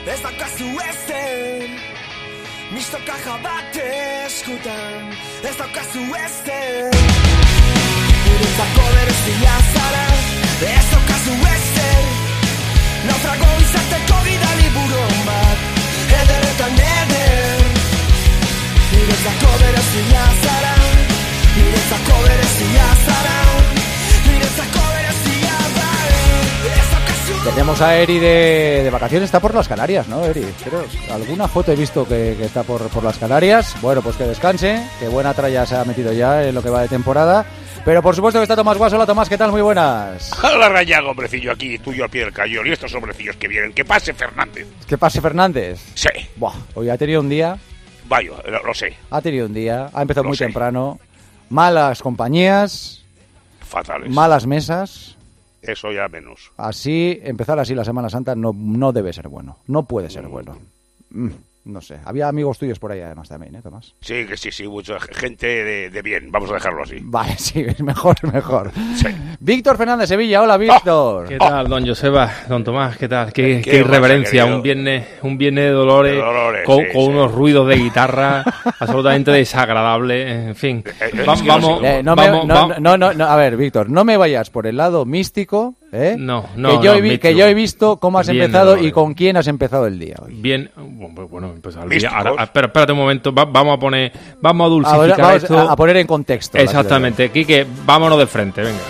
Ez daukazu ezer, misto kaja bat eskutan. Ez daukazu ezer, niretzako berezia zara. Ez daukazu ezer, naufrago izateko gidali buron bat. Eder eta neder, niretzako berezia zara. Niretzako berezia zara. Niretzako berezia zara. Ez daukazu. Tenemos a Eri de vacaciones, está por las Canarias, ¿no, Eri? Pero alguna foto he visto que está por las Canarias. Bueno, pues que descanse, que buena tralla se ha metido ya en lo que va de temporada. Pero por supuesto que está Tomás Guas. Hola Tomás, ¿qué tal? Muy buenas. Hola Rayago, hombrecillo, aquí, tuyo al pie del cañón. Y estos hombrecillos que vienen, que pase Fernández. ¿Qué pase Fernández? Sí. Buah, hoy ha tenido un día. Vaya, lo sé. Ha tenido un día, ha empezado Lo muy sé. temprano. Malas compañías, Fatales. malas mesas. Eso ya menos. Así, empezar así la Semana Santa no debe ser bueno. No puede ser bueno. No sé. Había amigos tuyos por ahí además también, ¿eh, Tomás? Sí, que sí, mucha gente de bien, vamos a dejarlo así. Vale, sí, es mejor. Sí. Víctor Fernández, Sevilla. Hola, Víctor. ¿Qué tal, don Joseba, don Tomás? ¿Qué tal? Qué ¿Qué irreverencia, pasa, un viernes de Dolores, con sí. unos ruidos de guitarra absolutamente desagradables, en fin. Vamos, a ver, Víctor, no me vayas por el lado místico, ¿eh? Que yo he visto cómo has empezado y con quién has empezado el día hoy. Bien, bueno, empezar el día. Ahora, espérate un momento, vamos a dulcificar esto. A poner en contexto. Exactamente, Quique, vámonos de frente, venga,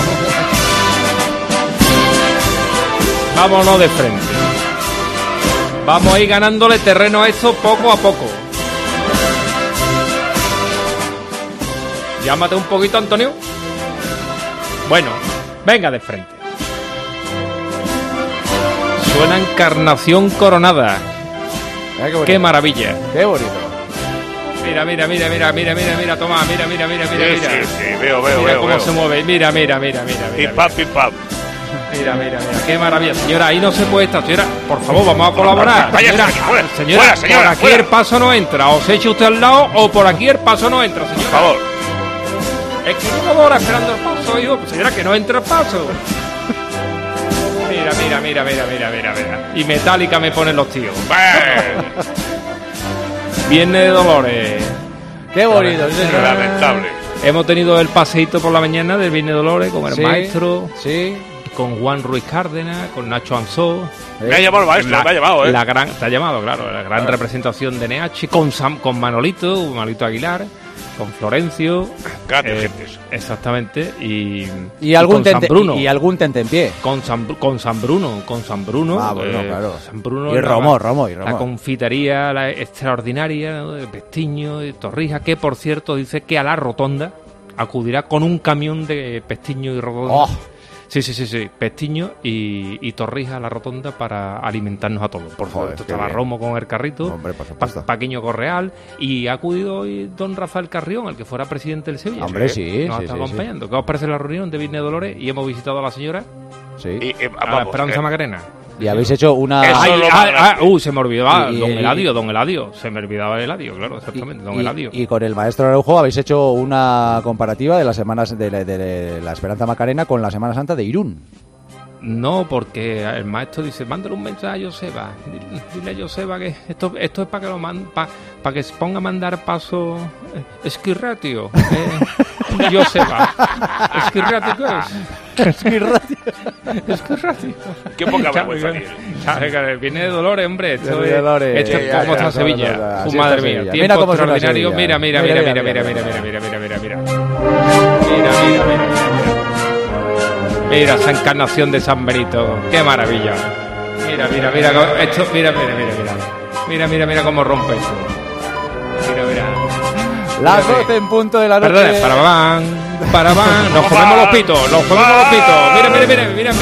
vámonos de frente. Vamos a ir ganándole terreno a esto poco a poco. Llámate un poquito, Antonio. Bueno, venga de frente. Suena Encarnación Coronada. Qué maravilla. Qué bonito. Mira, Tomás, mira. Sí, veo. Cómo se mueve, mira. Pim pam. Mira, qué maravilla. Señora, ahí no se puede estar. Señora, por favor, vamos a colaborar. Señora, por aquí el paso no entra. O se echa usted al lado o por aquí el paso no entra, señora. Por favor. Es que llevo 2 horas esperando el paso, hijo. Señora, que no entra el paso. Mira. Y Metallica me ponen los tíos. Viernes de Dolores. Qué bonito, señor. Lamentable. Hemos tenido el paseíto por la mañana del Viernes de Dolores con el maestro. Sí. Con Juan Ruiz Cárdenas, con Nacho Ansó. Me ha llamado el maestro, me ha llamado, ¿eh? Te ha llamado, claro. La gran representación de NH, con Manolito Aguilar, con Florencio. Grandes gentes. Exactamente. Y algún tentempié. Con San Bruno. Ah, bueno, claro. San Bruno. Y Romo. La confitería la extraordinaria, ¿no? De Pestiño, de Torrija, que por cierto dice que a la rotonda acudirá con un camión de Pestiño y rotonda. Oh. Sí. Pestiño y Torrija a la rotonda para alimentarnos a todos. Por favor, estaba Romo con el carrito, hombre, por supuesto. Paquiño Correal, y ha acudido hoy don Rafael Carrión, el que fuera presidente del Sevilla. Hombre, sí. Nos está acompañando. ¿Qué os parece la reunión de Viernes de Dolores? Y hemos visitado a la señora, sí. a la Esperanza Macarena. Y habéis hecho una... Se me olvidaba, don Eladio. Se me olvidaba el Eladio, claro, exactamente, don Eladio. Y con el maestro Araujo habéis hecho una comparativa de las semanas de la Esperanza Macarena con la Semana Santa de Irún. No, porque el maestro dice, mándale un mensaje a Joseba. Dile a Joseba que esto es para que para que se ponga a mandar paso Esquirratio. Joseba. ¿Esquirratio qué es? Esquirratio. Qué poca vergüenza tiene. Viene de Dolores, hombre. Esto es ¿Cómo está Sevilla? Madre mía. Mira cómo es extraordinario. Mira. Mira esa encarnación de San Benito, qué maravilla. Mira esto, mira cómo rompe esto. Mira. Las 12 en punto de la noche. Perdón, para van, nos comemos los pitos. Mira.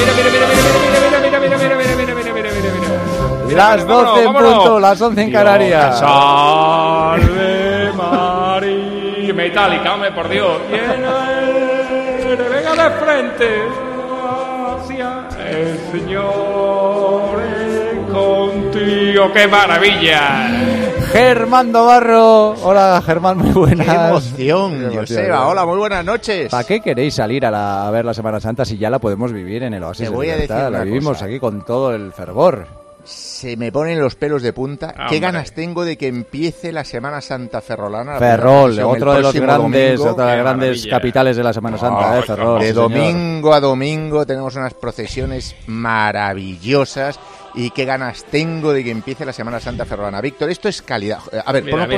Las 12 en punto, las 11 en Canarias. Salve María. Metallica, hombre, por Dios. Venga de frente. El Señor es contigo, qué maravilla. Germán Dobarro. Hola, Germán, muy buenas. Qué emoción, Joseba. Hola, muy buenas noches. ¿Para qué queréis salir a ver la Semana Santa si ya la podemos vivir en el Oasis? Te voy de a decir la vivimos cosa. aquí con todo el fervor. se me ponen los pelos de punta. Hombre. Qué ganas tengo de que empiece la Semana Santa ferrolana. Ferrol, El otro de los próximo grandes, domingo. otra de las Qué grandes maravilla. capitales de la Semana Santa, Ferrol. De sí, señor. domingo a domingo tenemos unas procesiones maravillosas. Y qué ganas tengo de que empiece la Semana Santa ferrolana. Víctor, esto es calidad. A ver, ponlo.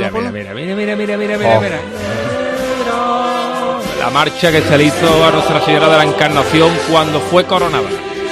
La marcha que se le hizo a Nuestra Señora de la Encarnación cuando fue coronada.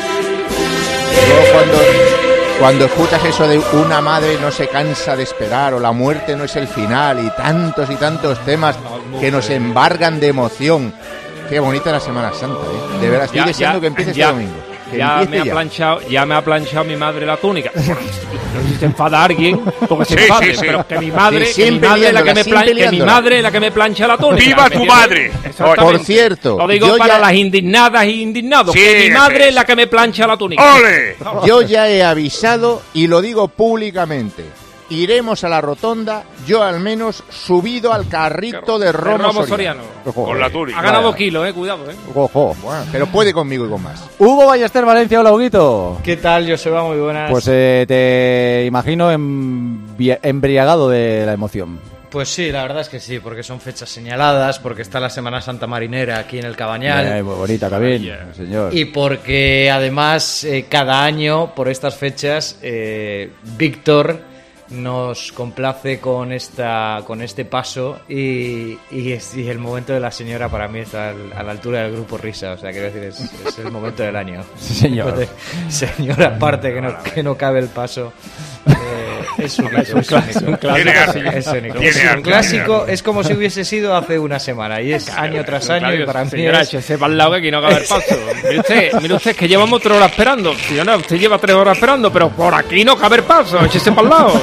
Cuando escuchas eso de una madre no se cansa de esperar o la muerte no es el final y tantos temas que nos embargan de emoción. Qué bonita la Semana Santa, ¿eh? De verdad, estoy deseando que empiece este domingo. Que Ya empiece me ha planchado mi madre la túnica. No sé si se enfada alguien, porque se Sí, enfade, sí. pero que mi madre, Sí, siempre es la que me liándola, siempre que mi liándola. madre es la que me plancha la túnica. ¡Viva ¿me tu entiendes? madre! Exactamente. Por cierto, lo digo yo para ya- las indignadas y indignados, Sí, que mi madre ese es la que me plancha la túnica. ¡Ole! Yo ya he avisado y lo digo públicamente. Iremos a la rotonda, yo al menos subido al carrito de Romo Soriano. Con la túnica. Ha ganado kilos, cuidado, Ojo. Bueno, pero puede conmigo y con más. Hugo Ballester, Valencia, hola, Huguito. ¿Qué tal, Joseba? Muy buenas. Pues te imagino embriagado de la emoción. Pues sí, la verdad es que sí, porque son fechas señaladas, porque está la Semana Santa Marinera aquí en el Cabañal. Muy bonita también, señor. Y porque además cada año, por estas fechas, Víctor nos complace con este paso y el momento de la señora para mí está a la altura del grupo Risa, o sea, quiero decir, es el momento del año. Sí, señor. Entonces, señora, aparte que no cabe el paso, es único, es único. Tiene arte. Es único. Tiene Es un arte, clásico, tiene arte. es como si hubiese sido hace una semana y es año tras año y para mí señora, es... échese para el lado que aquí no cabe el paso. Mire usted, que llevamos 3 horas esperando. Señora, usted lleva 3 horas esperando, pero por aquí no cabe el paso. Échese para el lado.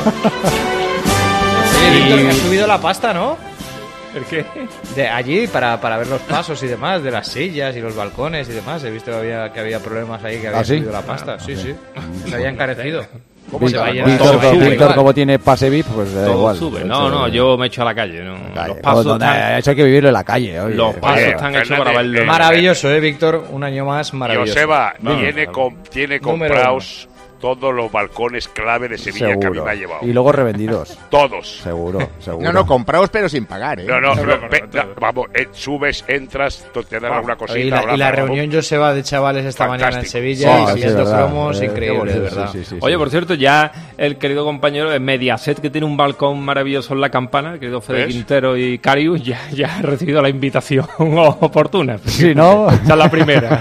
Oye, Víctor, que has subido la pasta, ¿no? ¿El qué? De allí para ver los pasos y demás, de las sillas y los balcones y demás. He visto que había problemas ahí, que había ¿Ah, sí? subido la pasta. Sí. Se había encarecido. ¿Cómo se va a llenar? Víctor, Todo sube Víctor, igual. como tiene pase VIP, pues da Todo igual. sube. No, yo me echo a la calle. ¿no? Calle. Los pasos No, están, eso hay que vivirlo en la calle. Oye. los pasos Oye, están hechos Fernández, para verlo. Maravilloso, Víctor? Un año más, maravilloso. Joseba Vamos, tiene Número comprados todos los balcones clave de Sevilla que a mí Seguro. me ha llevado. Y luego revendidos. Todos. Seguro. No, compraos pero sin pagar, ¿eh? No, pero- vamos, subes, entras, te dan alguna cosita. Y la abrazas, reunión, Joseba, de chavales esta mañana en Fantástico. Sevilla, Sí, y siguiendo es verdad. cromos, Qué increíble, bonito, de verdad. sí. Oye, por cierto, ya el querido compañero de Mediaset, que tiene un balcón maravilloso en La Campana, el querido Fede ¿Ves? Quintero y Carius, ya ha recibido la invitación oportuna. Sí, ¿no? Esa es la primera.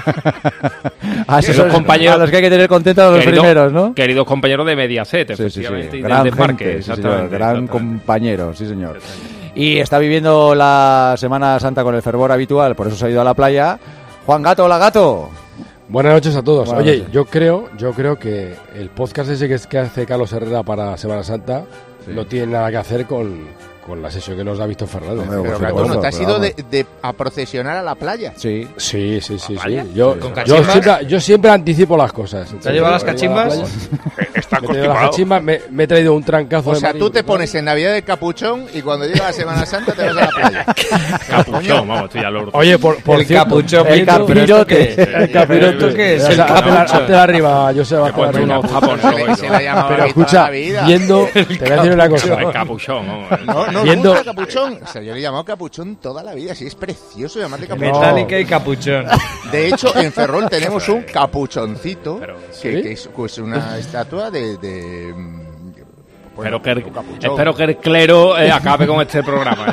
A esos Queridos compañeros- a los que hay que tener contentos a los primeros, ¿no? Queridos compañeros de Mediaset, Sí. efectivamente, y Gran del Desmarque, gente, sí, señor. exactamente, Gran exactamente. compañero, sí, señor. Y está viviendo la Semana Santa con el fervor habitual, por eso se ha ido a la playa. Juan Gato, hola Gato. Buenas noches a todos. Buenas Oye, noches. yo creo que el podcast ese que hace Carlos Herrera para Semana Santa no tiene nada que hacer con la sesión que nos da Víctor Fernández. Hombre, Pero por Gato, ¿no te has supuesto, ido pero a procesionar a la playa? Sí. Sí. playa? Yo, ¿Con yo, cachimbas? yo siempre anticipo las cosas. ¿Te has llevado las cachimbas? Está Me he traído las constipado. cachimbas, me he traído un trancazo O de sea, marino. tú te pones en Navidad el capuchón y cuando llega la Semana Santa te vas a la playa. Capuchón, vamos, estoy al orden. Oye, por El cierto, capuchón, el Víctor, ¿pero esto qué es? capirote. el capirote. ¿Esto qué es? O sea, El hazte capuchón. la arriba, yo sé, Te pones unos tapones, Se la llama Pero ahí toda escucha, la vida. viendo, te voy a decir una cosa. El capuchón, vamos. No viendo- gusta capuchón. O sea, yo le he llamado capuchón toda la vida. Sí, es precioso llamarle capuchón. Metallica y capuchón. De hecho, en Ferrol tenemos un capuchoncito ¿Sí? que es pues, una estatua de Espero que, un capuchón. espero que el clero acabe con este programa.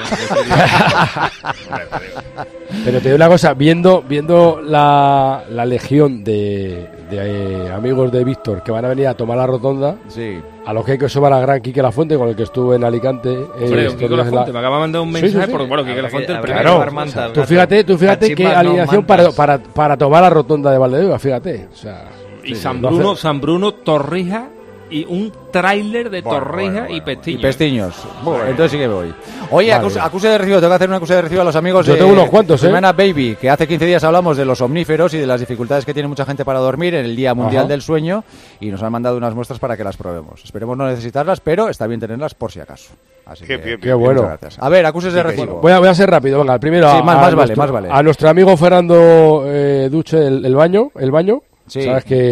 Pero te digo una cosa, viendo la legión de amigos de Víctor que van a venir a tomar la rotonda, Sí. a los que hay que sumar a gran Quique Lafuente, con el que estuve en Alicante. Hombre, estos Quique días en Lafuente, me acaba de mandar un Sí, mensaje, sí. porque bueno, Quique Habrá Lafuente que- el habrá que primero. llevar mantas, Tú gato. fíjate qué Cachimbas, no alineación mantas. para tomar la rotonda de Valdebeba, fíjate. O sea, Y sí, San lo hace- Bruno, San Bruno, Torrija y un tráiler de Torrija y Y Pestiño. pestiños. Entonces sí que voy. Oye, Vale. acuse de recibo. Tengo que hacer un acuse de recibo a los amigos Yo de tengo unos cuantos, Jimena Baby, que hace 15 días hablamos de los omníferos y de las dificultades que tiene mucha gente para dormir en el Día Mundial Ajá. del Sueño, y nos han mandado unas muestras para que las probemos. Esperemos no necesitarlas, pero está bien tenerlas por si acaso. Así Qué que, bien, qué bueno. muchas gracias. A ver, acuses de recibo. Voy a ser rápido, venga, el primero Sí, a más vale, nuestro, más vale. a nuestro amigo Fernando Duche, el baño. Sí. Sabes que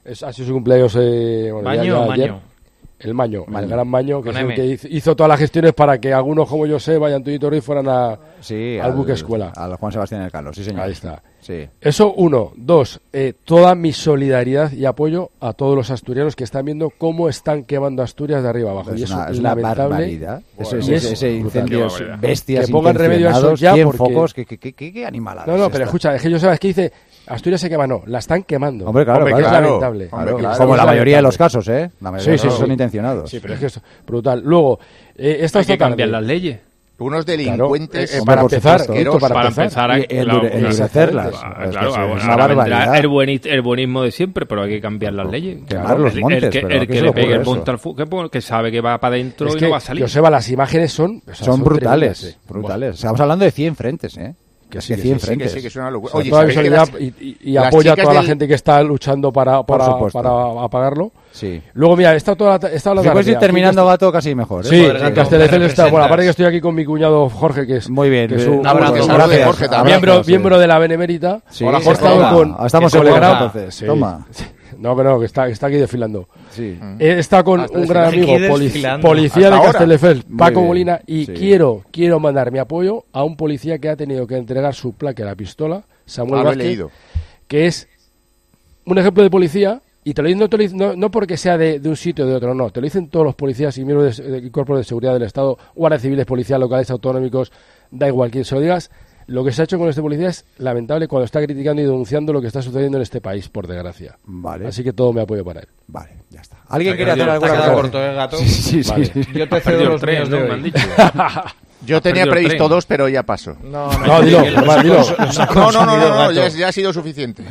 Ha sido su cumpleaños Maño. ayer. El Maño, el gran Maño, que Con es el M. que hizo todas las gestiones para que algunos como Joseba y Antonio Ruiz fueran al buque escuela. Al Juan Sebastián Elcano, sí señor. Ahí está. Sí. Eso, 1. 2, toda mi solidaridad y apoyo a todos los asturianos que están viendo cómo están quemando Asturias de arriba abajo. Y eso Es es una lamentable. barbaridad. Y Ese incendio es brutal. bestias Que pongan remedio a eso intencionados, ya 100 porque- focos, qué animalada. No, pero escucha, es que Joseba, es que dice, Asturias se quema, no, la están quemando. Hombre, claro, que claro. es lamentable. Claro, claro. como la Es mayoría de los lamentable. casos, ¿eh? La mayoría de los casos son intencionados. Sí, pero es que es brutal. Luego, esta Hay que esta cambiar tarde, las leyes. Unos delincuentes. Hombre, para por empezar, supuesto, esto para Para empezar. empezar a Y endurecerlas. Claro, Es que claro, es ahora una vendrá barbaridad. el buenismo de siempre, pero hay que cambiar las leyes. Quemar los montes, el que, pero el ¿a qué que se le le pegue ocurre el eso? punto al fútbol, que sabe que va para adentro Es y que, no va a salir. Joseba, las imágenes son... o sea, Son brutales, tremendas, brutales. Estamos hablando de 100 frentes, ¿eh? Que Es sí, que que 100 sí, frentes. Sí, que es una locura. O sea, Oye, toda mi ¿sabéis que solidaridad las- y las apoya a chicas toda la del- gente que está luchando para supuesto. apagarlo. Sí. Luego, mira, está toda la Si puedes ir terminando, gato, casi mejor. ¿eh? Sí, Joder, en gato, Castelldefels me está. Bueno, representas. aparte que estoy aquí con mi cuñado Jorge, que es Muy bien. que es un abrazo, que es Jorge, Jorge, también. miembro de la Benemérita. Sí, Hola, sí, Jorge. toma. Con- Estamos que en colega- entonces. Sí. Toma. No, que está aquí desfilando. Sí. Está con Hasta un gran aquí amigo, desfilando. policía Hasta de ahora. Castelldefels, Muy Paco bien. Molina, y Sí. quiero mandar mi apoyo a un policía que ha tenido que entregar su placa a la pistola, Samuel Ah, lo he Vázquez, leído. que es un ejemplo de policía, y te lo dicen no porque sea de un sitio o de otro, no, te lo dicen todos los policías y miembros de cuerpos de seguridad del Estado, guardias civiles, policías locales, autonómicos, da igual quien se lo digas. Lo que se ha hecho con este policía es lamentable cuando está criticando y denunciando lo que está sucediendo en este país, por desgracia. Vale. Así que todo mi apoyo para él. Vale, ya está. ¿Alguien Te quiere ha hacer quedado alguna cosa? corto, gato. Sí. Vale. Yo te cedo Perdió el los tren, míos ¿no? de Me hoy. han dicho. Yo tenía perdido el previsto tren. 2, pero ya paso. No, dilo, además, dilo. No, ya ha sido suficiente.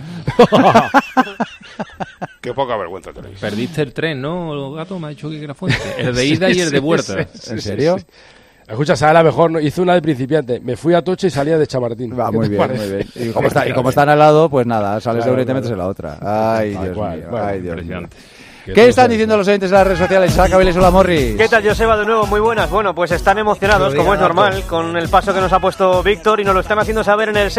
Qué poca vergüenza tenéis. Perdiste el tren, ¿no, gato? Me ha dicho que era fuente. El de ida y el de vuelta. ¿En serio? Escucha, sabe la mejor, ¿no? Hice una de principiante. Me fui a Toche y salía de Chamartín. Va, ¿Qué muy te bien, parece? muy bien. Y como están al lado, pues nada, sales Claro, de una y te claro. metes en la otra. Ay, Tal Dios cual. mío. Bueno, Ay, Dios mío. Impresionante. ¿Qué están diciendo los oyentes de las redes sociales? Saca Vélez Hola Morris. ¿Qué tal, Joseba? De nuevo, muy buenas. Bueno, pues están emocionados, como es normal, con el paso que nos ha puesto Víctor y nos lo están haciendo saber en el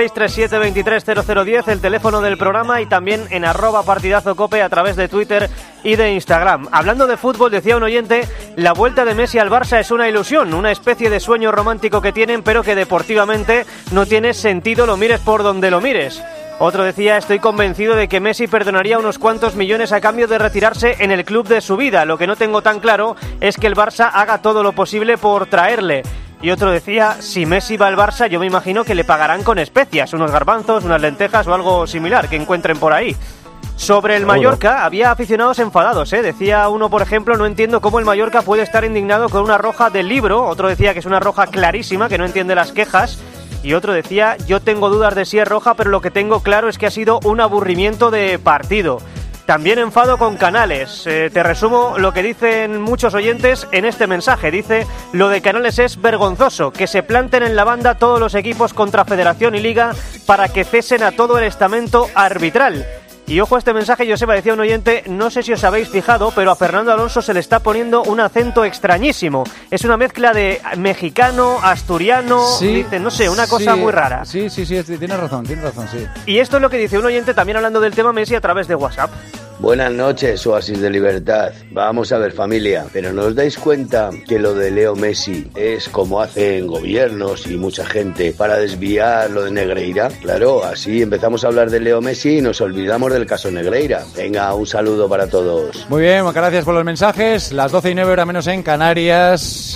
637-230010, el teléfono del programa, y también en @partidazocope a través de Twitter y de Instagram. Hablando de fútbol, decía un oyente, la vuelta de Messi al Barça es una ilusión, una especie de sueño romántico que tienen, pero que deportivamente no tiene sentido, lo mires por donde lo mires. Otro decía, estoy convencido de que Messi perdonaría unos cuantos millones a cambio de retirarse en el club de su vida. Lo que no tengo tan claro es que el Barça haga todo lo posible por traerle. Y otro decía, si Messi va al Barça, yo me imagino que le pagarán con especias, unos garbanzos, unas lentejas o algo similar que encuentren por ahí. Sobre el Mallorca, había aficionados enfadados, ¿eh? Decía uno, por ejemplo, no entiendo cómo el Mallorca puede estar indignado con una roja del Libro. Otro decía que es una roja clarísima, que no entiende las quejas. Y otro decía, yo tengo dudas de si es roja, pero lo que tengo claro es que ha sido un aburrimiento de partido. También enfado con Canales. Te resumo lo que dicen muchos oyentes en este mensaje. Dice, lo de Canales es vergonzoso, que se planten en la banda todos los equipos contra Federación y Liga para que cesen a todo el estamento arbitral. Y ojo a este mensaje, Joseba, decía un oyente, no sé si os habéis fijado, pero a Fernando Alonso se le está poniendo un acento extrañísimo. Es una mezcla de mexicano, asturiano, dice, no sé, una cosa muy rara. Sí, tienes razón, sí. Y esto es lo que dice un oyente también hablando del tema Messi a través de WhatsApp. Buenas noches, Oasis de Libertad. Vamos a ver, familia, pero ¿no os dais cuenta que lo de Leo Messi es como hacen gobiernos y mucha gente para desviar lo de Negreira? Claro, así empezamos a hablar de Leo Messi y nos olvidamos del caso Negreira. Venga, un saludo para todos. Muy bien, gracias por los mensajes. Las 12:09, hora menos en Canarias.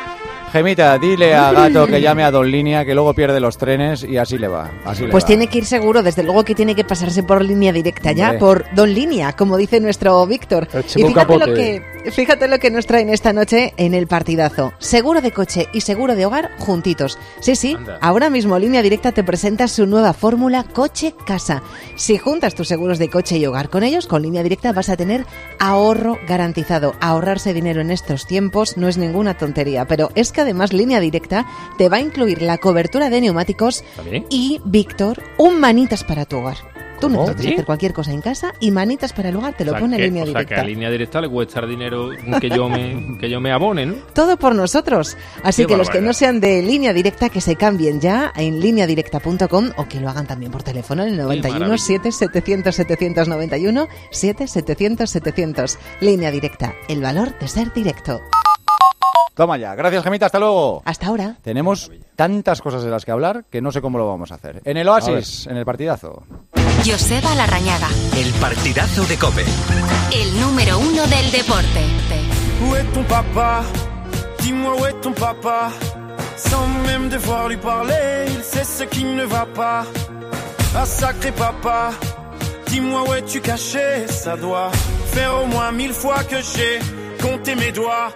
Gemita, dile a Gato que llame a Don Línea, que luego pierde los trenes y así le va. Pues tiene que ir seguro, desde luego que tiene que pasarse por línea directa ya, Hombre. por Don Línea, como dice nuestro Víctor. Écheme Y un capote. fíjate lo que nos traen esta noche en el partidazo. Seguro de coche y seguro de hogar juntitos. Sí, Anda. ahora mismo Línea Directa te presenta su nueva fórmula Coche-Casa. Si juntas tus seguros de coche y hogar con ellos, con Línea Directa vas a tener ahorro garantizado. Ahorrarse dinero en estos tiempos no es ninguna tontería, pero es que además Línea Directa te va a incluir la cobertura de neumáticos ¿También? y, Víctor, un manitas para tu hogar. Tú ¿Cómo? necesitas hacer cualquier cosa en casa y manitas para el hogar te lo pone Línea Directa. O sea, que a Línea Directa le cuesta el dinero que yo me abone, ¿no? Todo por nosotros. Así Qué que los que barbaridad. no sean de Línea Directa, que se cambien ya en lineadirecta.com o que lo hagan también por teléfono en el 91 maravilla. 7 700 791 7 700 700. Línea Directa, el valor de ser directo. Toma ya. Gracias, Gemita. Hasta luego. Hasta ahora. Tenemos tantas cosas de las que hablar que no sé cómo lo vamos a hacer. En el Oasis, en el partidazo. Joseba Larrañaga, El partidazo de COPE. el número 1 del deporte. Où est ton papa? Dis-moi où est ton papa? Sans même devoir lui parler, il sait ce qui ne va pas. Ah sacré papa, dis-moi où es-tu caché? Ça doit faire au moins 1000 fois que j'ai compté mes doigts.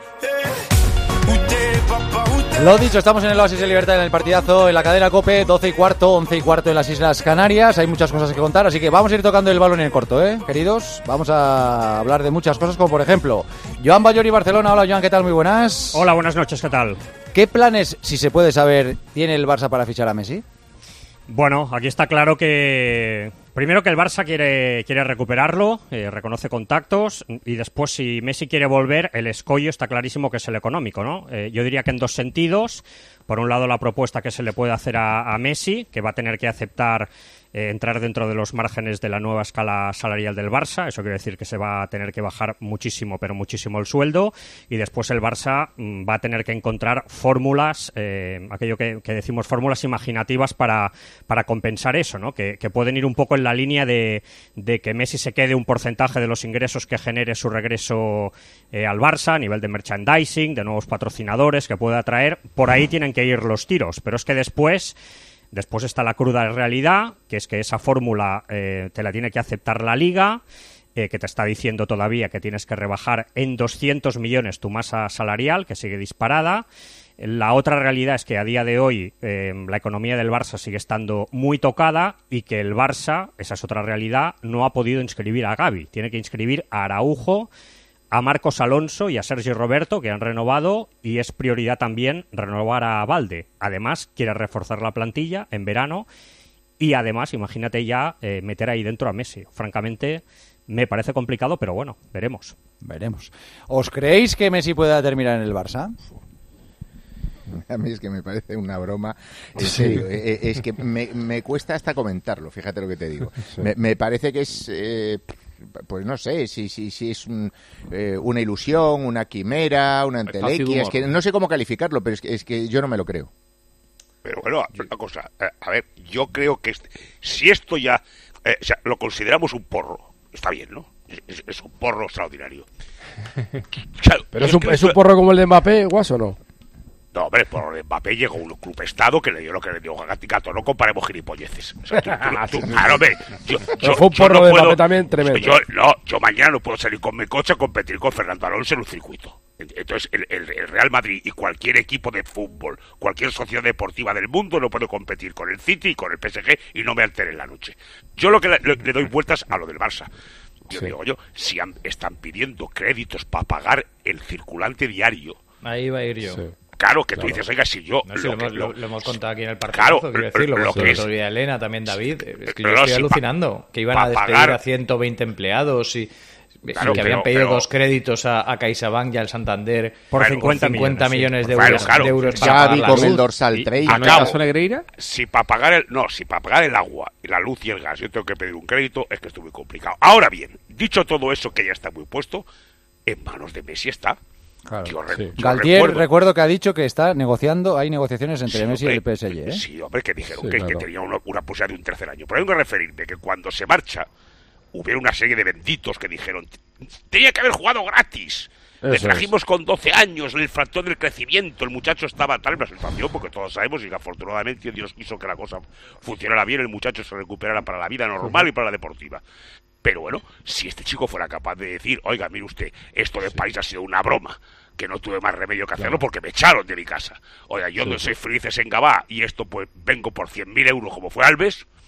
Où t'es papa, où t'es? Lo dicho, estamos en el Oasis de Libertad en el partidazo, en la cadena COPE, 12 y cuarto, 11 y cuarto en las Islas Canarias. Hay muchas cosas que contar, así que vamos a ir tocando el balón en el corto, queridos. Vamos a hablar de muchas cosas, como por ejemplo, Joan Bayori, Barcelona. Hola, Joan, ¿qué tal? Muy buenas. Hola, buenas noches, ¿qué tal? ¿Qué planes, si se puede saber, tiene el Barça para fichar a Messi? Bueno, aquí está claro que primero que el Barça quiere recuperarlo, reconoce contactos, y después si Messi quiere volver, el escollo está clarísimo que es el económico, ¿no? Yo diría que en dos sentidos. Por un lado, la propuesta que se le puede hacer a Messi, que va a tener que aceptar entrar dentro de los márgenes de la nueva escala salarial del Barça. Eso quiere decir que se va a tener que bajar muchísimo, pero muchísimo el sueldo. Y después el Barça va a tener que encontrar fórmulas, aquello que decimos fórmulas imaginativas para compensar eso, ¿no? Que pueden ir un poco en la línea de que Messi se quede un porcentaje de los ingresos que genere su regreso al Barça a nivel de merchandising, de nuevos patrocinadores que pueda atraer. Por ahí tienen que ir los tiros, pero es que después está la cruda realidad, que es que esa fórmula te la tiene que aceptar la Liga, que te está diciendo todavía que tienes que rebajar en 200 millones tu masa salarial, que sigue disparada. La otra realidad es que a día de hoy la economía del Barça sigue estando muy tocada y que el Barça, esa es otra realidad, no ha podido inscribir a Gavi. Tiene que inscribir a Araujo, a Marcos Alonso y a Sergi Roberto, que han renovado, y es prioridad también renovar a Valde. Además, quiere reforzar la plantilla en verano y además, imagínate ya meter ahí dentro a Messi. Francamente, me parece complicado, pero bueno, veremos. Veremos. ¿Os creéis que Messi pueda terminar en el Barça? A mí es que me parece una broma. En Sí. serio, es que me cuesta hasta comentarlo, fíjate lo que te digo. Sí. Me parece que es... pues no sé si es una ilusión, una quimera, una entelequia, es que no sé cómo calificarlo, pero es que yo no me lo creo. Pero bueno, una cosa, a ver, yo creo que si esto ya o sea, lo consideramos un porro, está bien, ¿no? Es un porro extraordinario. Claro, ¿Pero es un porro como el de Mbappé, Guas, o no? No, hombre, por Mbappé llegó un club estado que le dio lo que le dio Gato, no comparemos gilipolleces. O sea, claro, hombre, fue un porro no de puedo, Mbappé también tremendo. Yo mañana no puedo salir con mi coche a competir con Fernando Alonso en un circuito. Entonces, el Real Madrid y cualquier equipo de fútbol, cualquier sociedad deportiva del mundo no puede competir con el City y con el PSG y no me altere en la noche. Yo lo que le doy vueltas a lo del Barça. Yo digo, si están pidiendo créditos para pagar el circulante diario. Ahí iba a ir yo. Sí. Claro, que tú dices, oiga, si yo... No, si lo hemos contado aquí en el partido, Claro, quiero decirlo, lo con que el otro día Elena, también David, es que yo Pero estoy si alucinando, que iban a despedir pagar- a 120 empleados y Claro, que habían pero- pedido pero- dos créditos a CaixaBank y al Santander Por por 50 millones de Claro, euros, claro. de euros para Xavi pagar la con el luz. dorsal 30. ¿Ah, no hay caso Negreira? Si para pagar el agua, la luz y el gas yo tengo que pedir un crédito, es que estoy muy complicado. Ahora bien, dicho todo eso que ya está muy puesto, en manos de Messi está. Claro, Yo Galtier, recuerdo que ha dicho que está negociando, hay negociaciones entre Sí, Messi y el hombre, PSG, ¿eh? Sí, hombre, que dijeron Sí, que claro. tenía una posibilidad de un tercer año. Pero vengo a referirme que cuando se marcha, hubiera una serie de benditos que dijeron, tenía que haber jugado gratis. Le Eso trajimos con 12 años, el factor del crecimiento, el muchacho estaba tal en la situación, porque todos sabemos y que afortunadamente Dios quiso que la cosa funcionara bien, el muchacho se recuperara para la vida normal y para la deportiva. Pero bueno, si este chico fuera capaz de decir, oiga, mire usted, esto del país ha sido una broma, que no tuve más remedio que hacerlo porque me echaron de mi casa. Oiga, yo no soy felices en Gabá y esto pues vengo por 100.000 euros como fue Alves,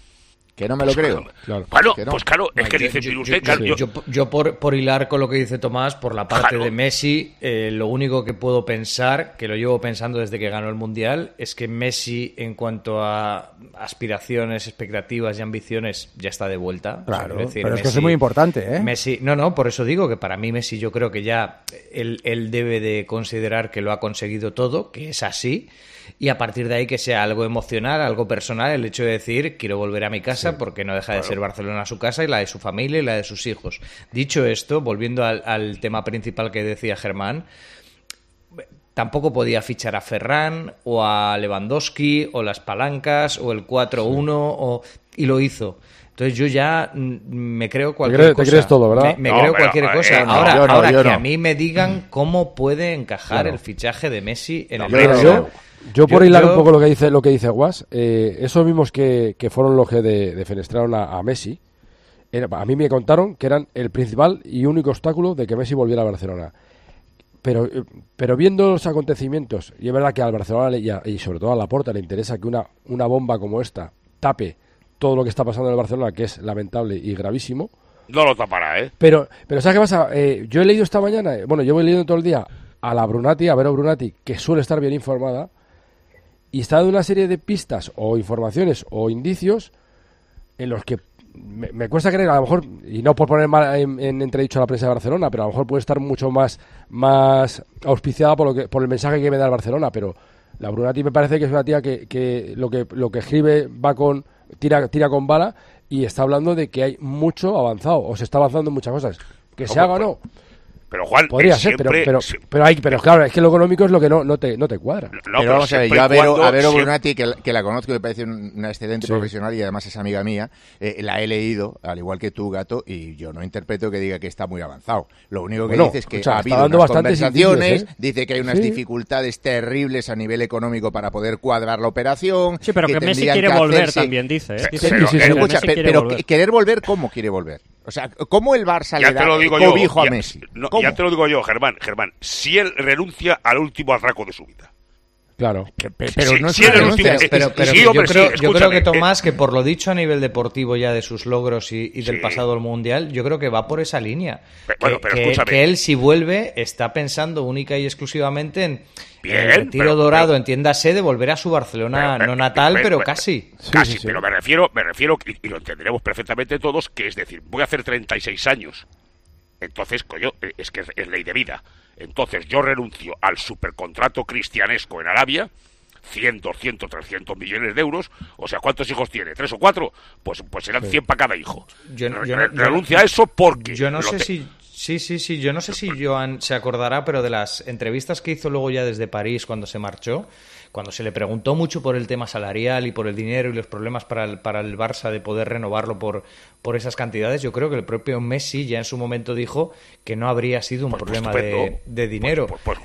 Que no me lo creo. Claro. Bueno, que no. pues claro, es que dice usted... Yo por hilar con lo que dice Tomás, por la parte de Messi, lo único que puedo pensar, que lo llevo pensando desde que ganó el Mundial, es que Messi, en cuanto a aspiraciones, expectativas y ambiciones, ya está de vuelta. Claro, o sea, decir, pero Messi, es que es muy importante, ¿eh? Messi, no, por eso digo que para mí Messi yo creo que ya él debe de considerar que lo ha conseguido todo, que es así. Y a partir de ahí que sea algo emocional, algo personal, el hecho de decir quiero volver a mi casa porque no deja de ser Barcelona su casa y la de su familia y la de sus hijos. Dicho esto, volviendo al tema principal que decía Germán, tampoco podía fichar a Ferran o a Lewandowski o las palancas o el 4-1 y lo hizo. Entonces yo ya me creo cualquier cosa. Te crees todo, ¿verdad? Me creo cualquier cosa. yo Ahora que no. a mí me digan cómo puede encajar el fichaje de Messi en el Barça. Yo por hilar un poco lo que dice Guas, esos mismos que fueron los que defenestraron a Messi, a mí me contaron que eran el principal y único obstáculo de que Messi volviera a Barcelona. Pero viendo los acontecimientos, y es verdad que al Barcelona y sobre todo a Laporta le interesa que una bomba como esta tape todo lo que está pasando en el Barcelona, que es lamentable y gravísimo. No lo tapará, ¿eh? Pero ¿sabes qué pasa? Yo he leído esta mañana, llevo leyendo todo el día a Vero Brunati, que suele estar bien informada, y está dando una serie de pistas o informaciones o indicios en los que me cuesta creer, a lo mejor, y no por poner mal en entredicho a la prensa de Barcelona, pero a lo mejor puede estar mucho más auspiciada por el mensaje que me da el Barcelona, pero la Brunati me parece que es una tía que lo que escribe va tira con bala y está hablando de que hay mucho avanzado, o se está avanzando en muchas cosas. Que se haga o no. Pero Juan, podría ser, siempre, pero claro, es que lo económico es lo que no te cuadra. Pero vamos a ver, yo a Vero Brunati, que la conozco, me parece una excelente profesional y además es amiga mía, la he leído, al igual que tú, Gato, y yo no interpreto que diga que está muy avanzado. Lo único que dice es que ha habido unas conversaciones, dice que hay unas dificultades terribles a nivel económico para poder cuadrar la operación. Sí, pero que Messi quiere volver también, dice. Pero querer volver, ¿cómo quiere volver? O sea, ¿cómo el Barça le da cobijo a Messi? Ya te lo digo yo, Germán. Si él renuncia al último atraco de su vida. Claro. Pero no es yo creo que Tomás, que por lo dicho a nivel deportivo ya de sus logros y del pasado del Mundial, yo creo que va por esa línea. Pero escúchame. Que él, si vuelve, está pensando única y exclusivamente en el retiro dorado, entiéndase, de volver a su Barcelona no natal, pero casi. Casi, pero me refiero, y lo entenderemos perfectamente todos, que es decir, voy a hacer 36 años. Entonces, coño, es que es ley de vida. Entonces yo renuncio al supercontrato cristianesco en Arabia, 100, 200, 300 millones de euros. O sea, ¿cuántos hijos tiene? ¿3 o 4? Pues serán 100 para cada hijo. Renuncia a eso porque... Yo no sé si... Sí, yo no sé si Joan se acordará, pero de las entrevistas que hizo luego ya desde París cuando se marchó, cuando se le preguntó mucho por el tema salarial y por el dinero y los problemas para el Barça de poder renovarlo por esas cantidades, yo creo que el propio Messi ya en su momento dijo que no habría sido un problema de dinero.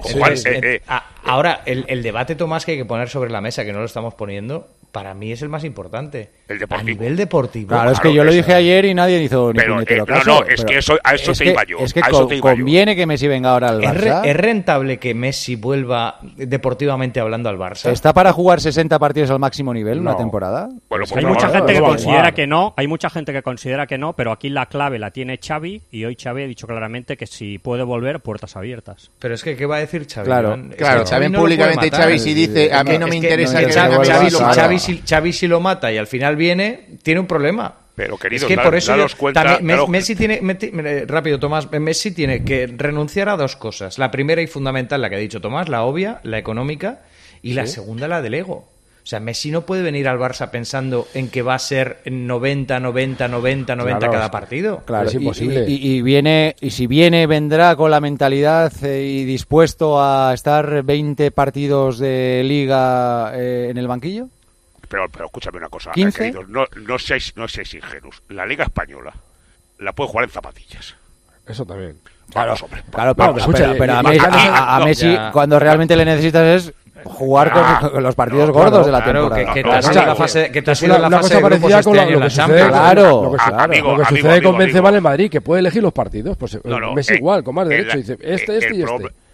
Ahora, el debate, Tomás, que hay que poner sobre la mesa, que no lo estamos poniendo, para mí es el más importante. A nivel deportivo. Claro, es que yo lo dije ayer y nadie hizo ni puñetero caso. No, es que a eso te iba yo. Es que conviene que Messi venga ahora al Barça. ¿Es rentable que Messi vuelva deportivamente hablando al Barça? ¿Está para jugar 60 partidos al máximo nivel una temporada? Bueno, hay mucha gente que considera que no, hay mucha gente que considera que no, pero aquí la clave la tiene Xavi, y hoy Xavi ha dicho claramente que si puede volver, puertas abiertas. Pero es que, ¿qué va a decir Xavi? Claro, también públicamente Xavi si dice, a mí no me interesa que Xavi si lo mata y al final viene, tiene un problema. Pero queridos, es que por eso cuenta, Messi tiene rápido, Tomás, Messi tiene que renunciar a dos cosas. La primera y fundamental, la que ha dicho Tomás, la obvia, la económica, y la segunda, la del ego. O sea, Messi no puede venir al Barça pensando en que va a ser 90 cada partido. Claro, es imposible. Y si viene, vendrá con la mentalidad y dispuesto a estar 20 partidos de Liga en el banquillo. Pero escúchame una cosa, 15. queridos, no seáis ingenuos. La Liga Española la puede jugar en zapatillas. Eso también. Vamos, hombre. Claro, pero a Messi cuando realmente le necesitas es jugar con los partidos gordos de la temporada. Que te ha sido la fase de grupos este año en la Champions. Lo que sucede con Benzema en el Madrid, que puede elegir los partidos. Pues Messi igual, con más derecho. Dice, este y este.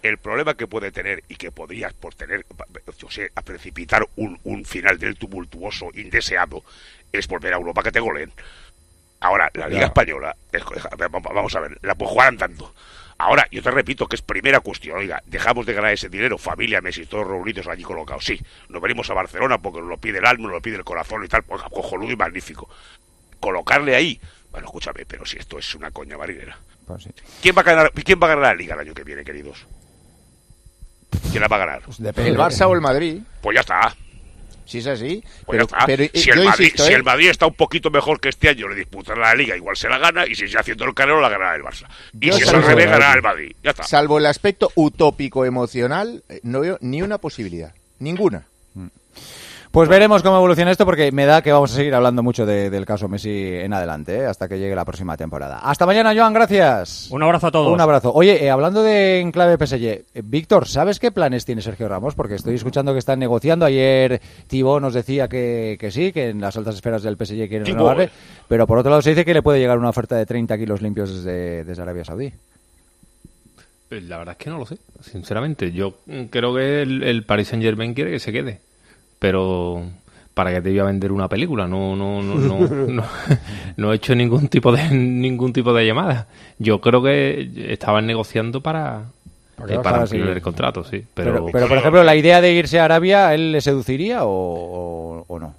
el problema que puede tener y que podrías por tener, yo sé, a precipitar un final del tumultuoso, indeseado, es volver a Europa que te goleen. Ahora, la Liga Española, vamos a ver, la puede jugar andando. Ahora, yo te repito que es primera cuestión, oiga, dejamos de ganar ese dinero, familia, Messi, todos reunidos allí colocados, sí, nos venimos a Barcelona porque nos lo pide el alma, nos lo pide el corazón y tal, pues cojonudo y magnífico. Colocarle ahí, bueno, escúchame, pero si esto es una coña marinera. Pues sí. ¿Quién va a ganar la Liga el año que viene, queridos? ¿Quién la va a ganar? Pues ¿el Barça o el Madrid? Pues ya está. Si es así, pues pero si el Madrid está un poquito mejor que este año, le disputará la Liga, igual se la gana, y si sigue haciendo el carrero, la ganará el Barça. Y si es al revés, ganará el Madrid. Ya está. Salvo el aspecto utópico emocional, no veo ni una posibilidad. Ninguna. Pues veremos cómo evoluciona esto, porque me da que vamos a seguir hablando mucho del caso Messi en adelante, hasta que llegue la próxima temporada. Hasta mañana, Joan, gracias. Un abrazo a todos. Un abrazo. Oye, hablando de enclave PSG, Víctor, ¿sabes qué planes tiene Sergio Ramos? Porque estoy escuchando que están negociando. Ayer Thibaut nos decía que sí, que en las altas esferas del PSG quieren renovarle, pero por otro lado se dice que le puede llegar una oferta de 30 kilos limpios desde Arabia Saudí. La verdad es que no lo sé, sinceramente. Yo creo que el Paris Saint-Germain quiere que se quede. Pero para que te iba a vender una película, no he hecho ningún tipo de llamada. Yo creo que estaban negociando para ampliar el contrato, sí. Pero por ejemplo, la idea de irse a Arabia, ¿él le seduciría o no?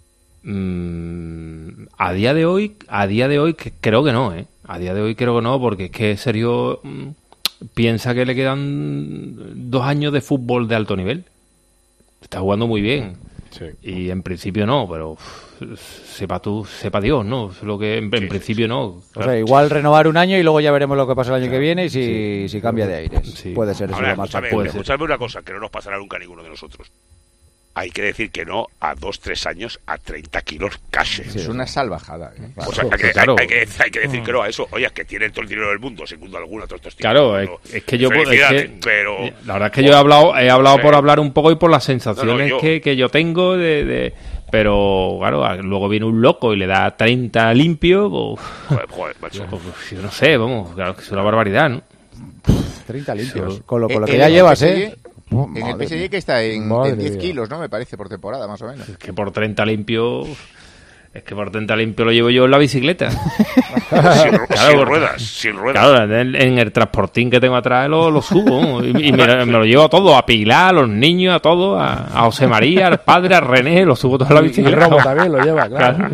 A día de hoy creo que no, ¿eh? A día de hoy creo que no, porque es que Sergio piensa que le quedan 2 años de fútbol de alto nivel. Está jugando muy bien. Sí. Y en principio no, pero sepa Dios, ¿no? Es lo que en principio no. Claro. O sea, igual renovar un año y luego ya veremos lo que pasa el año que viene y si cambia de aires. Sí. Puede ser eso. Ahora, lo más escúchame una cosa, que no nos pasará nunca a ninguno de nosotros. Hay que decir que no a 2-3 años a 30 kilos cash. Sí, es una salvajada. O sea, hay que decir que no a eso. Oye, que tienen todo el dinero del mundo, sin duda alguna, todos estos tipos. Claro, es que yo... pero la verdad es que yo he hablado por hablar un poco y por las sensaciones que yo tengo pero, claro, luego viene un loco y le da 30 limpio. Joder, macho. Yo no sé, vamos, claro que es una barbaridad, ¿no? 30 limpios. Con lo que ya llevas, ¿eh? En el PSG que está en 10 kilos, ¿no? Me parece, por temporada, más o menos. Es que por 30 limpio lo llevo yo en la bicicleta. Sin ruedas. Claro, en el transportín que tengo atrás lo subo y me lo llevo a todo, a Pilar, a los niños, a todo, a José María, al padre, a René, lo subo todo en la bicicleta. Y Romo también lo lleva, claro.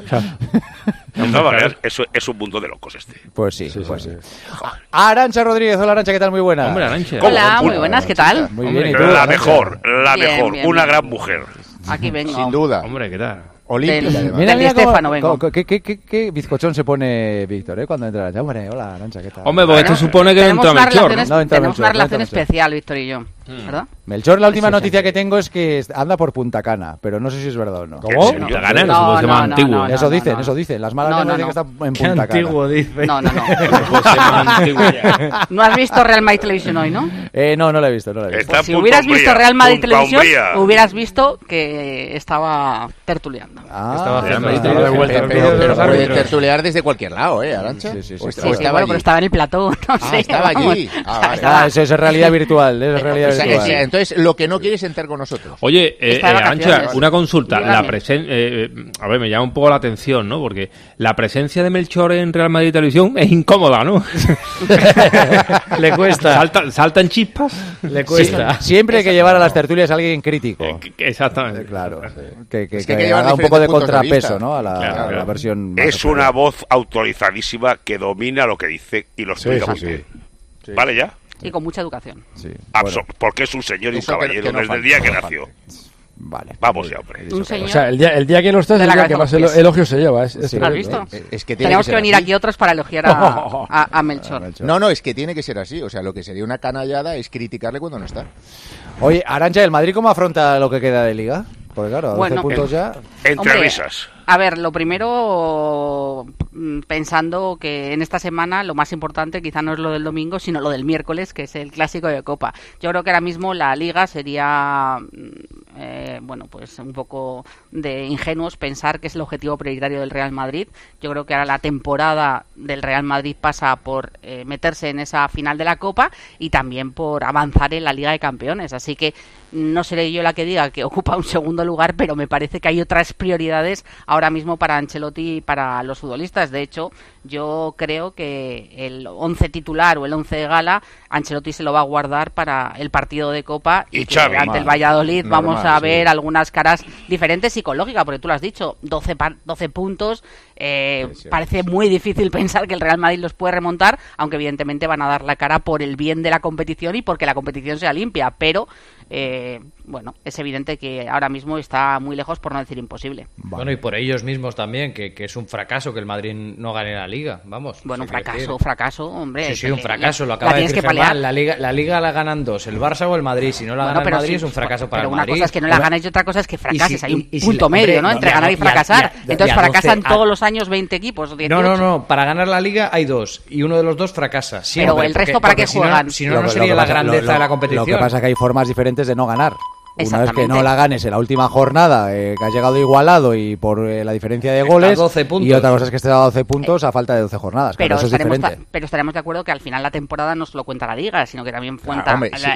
Eso es un mundo de locos este. Pues sí. Arantxa Rodríguez, hola Arantxa, ¿qué tal? Muy buena. Hombre, Arantxa. Hola, muy buenas, ¿qué tal? Muy bien, ¿y tú? La mejor, bien, una bien. gran mujer. Aquí vengo. Sin duda. Hombre, ¿qué tal? Olímpica, además. Mira, Del Estefano vengo. ¿Qué bizcochón se pone Víctor, cuando entra Arantxa? Hombre, hola Arantxa, ¿qué tal? Hombre, porque esto supone que tenemos entra Melchor, ¿no? Tenemos una relación especial, Víctor y yo, ¿verdad? Melchor, la última noticia que tengo es que anda por Punta Cana, pero no sé si es verdad o no. ¿Cómo? Punta Cana, no se llama antiguo. Eso dicen. Las malas lenguas dicen que está en Punta Cana. Antiguo, dice. No. ¿No has visto Real Madrid Televisión hoy, no? No la he visto. Pues si hubieras visto Real Madrid Televisión, hubieras visto que estaba tertuleando. Estaba Pero puede tertulear desde cualquier lado, Arantxa. Sí. Pero estaba en el plató, no sé. Estaba allí. Eso es realidad virtual. Entonces, lo que no quiere es sentar con nosotros. Oye, Arantxa, una consulta. A ver, me llama un poco la atención, ¿no? Porque la presencia de Melchor en Real Madrid Televisión es incómoda, ¿no? Le cuesta. ¿Saltan chispas? Le cuesta. Siempre hay que llevar a las tertulias a alguien crítico. Exactamente. Claro. Que llevar haga un poco de contrapeso, vista, ¿no? A la versión. Es una voz autorizadísima que domina lo que dice y lo explica muy bien. ¿Vale ya? Y con mucha educación. Sí. Porque es un señor y un caballero desde el día que nació. Vale. Vamos ya, hombre. Un señor. O sea, el día que no estás, es el día que más elogios se lleva. ¿Has visto? Es que tenemos que venir aquí otros para elogiar a Melchor. No, es que tiene que ser así. O sea, lo que sería una canallada es criticarle cuando no está. Oye, Arantxa, ¿el Madrid cómo afronta lo que queda de Liga? Porque claro, a 12 puntos ya. Entre risas. A ver, lo primero, pensando que en esta semana lo más importante quizá no es lo del domingo, sino lo del miércoles, que es el clásico de Copa. Yo creo que ahora mismo la Liga sería bueno, pues un poco de ingenuos pensar que es el objetivo prioritario del Real Madrid. Yo creo que ahora la temporada del Real Madrid pasa por meterse en esa final de la Copa y también por avanzar en la Liga de Campeones. Así que no seré yo la que diga que ocupa un segundo lugar, pero me parece que hay otras prioridades ahora mismo para Ancelotti y para los futbolistas. De hecho, yo creo que el 11 titular o el 11 de gala, Ancelotti se lo va a guardar para el partido de Copa y que ante el Valladolid vamos a ver algunas caras diferentes psicológicas, porque tú lo has dicho, 12 puntos, parece muy difícil pensar que el Real Madrid los puede remontar, aunque evidentemente van a dar la cara por el bien de la competición y porque la competición sea limpia, pero bueno, es evidente que ahora mismo está muy lejos, por no decir imposible. Bueno, y por ellos mismos también, que es un fracaso que el Madrid no gane la Liga, vamos. Bueno, fracaso, hombre. Sí, un fracaso, lo acaba de decir Germán. La Liga la ganan dos, el Barça o el Madrid. Si no la gana el Madrid es un fracaso para el Madrid. Pero una cosa es que no la ganes y otra cosa es que fracases. Hay un punto medio, ¿no? Entre ganar y fracasar. Entonces fracasan todos los años 20 equipos. 18. No, para ganar la Liga hay dos y uno de los dos fracasa. Siempre, pero el resto, ¿para qué juegan? Si no, no sería la grandeza de la competición. Lo que pasa es que hay formas diferentes de no ganar. Una vez que no la ganes en la última jornada, que has llegado igualado y por la diferencia de goles, 12 puntos. Y otra cosa es que estés a 12 puntos a falta de 12 jornadas. Pero, eso es diferente. Pero estaremos de acuerdo que al final la temporada no solo cuenta la Liga, sino que también cuenta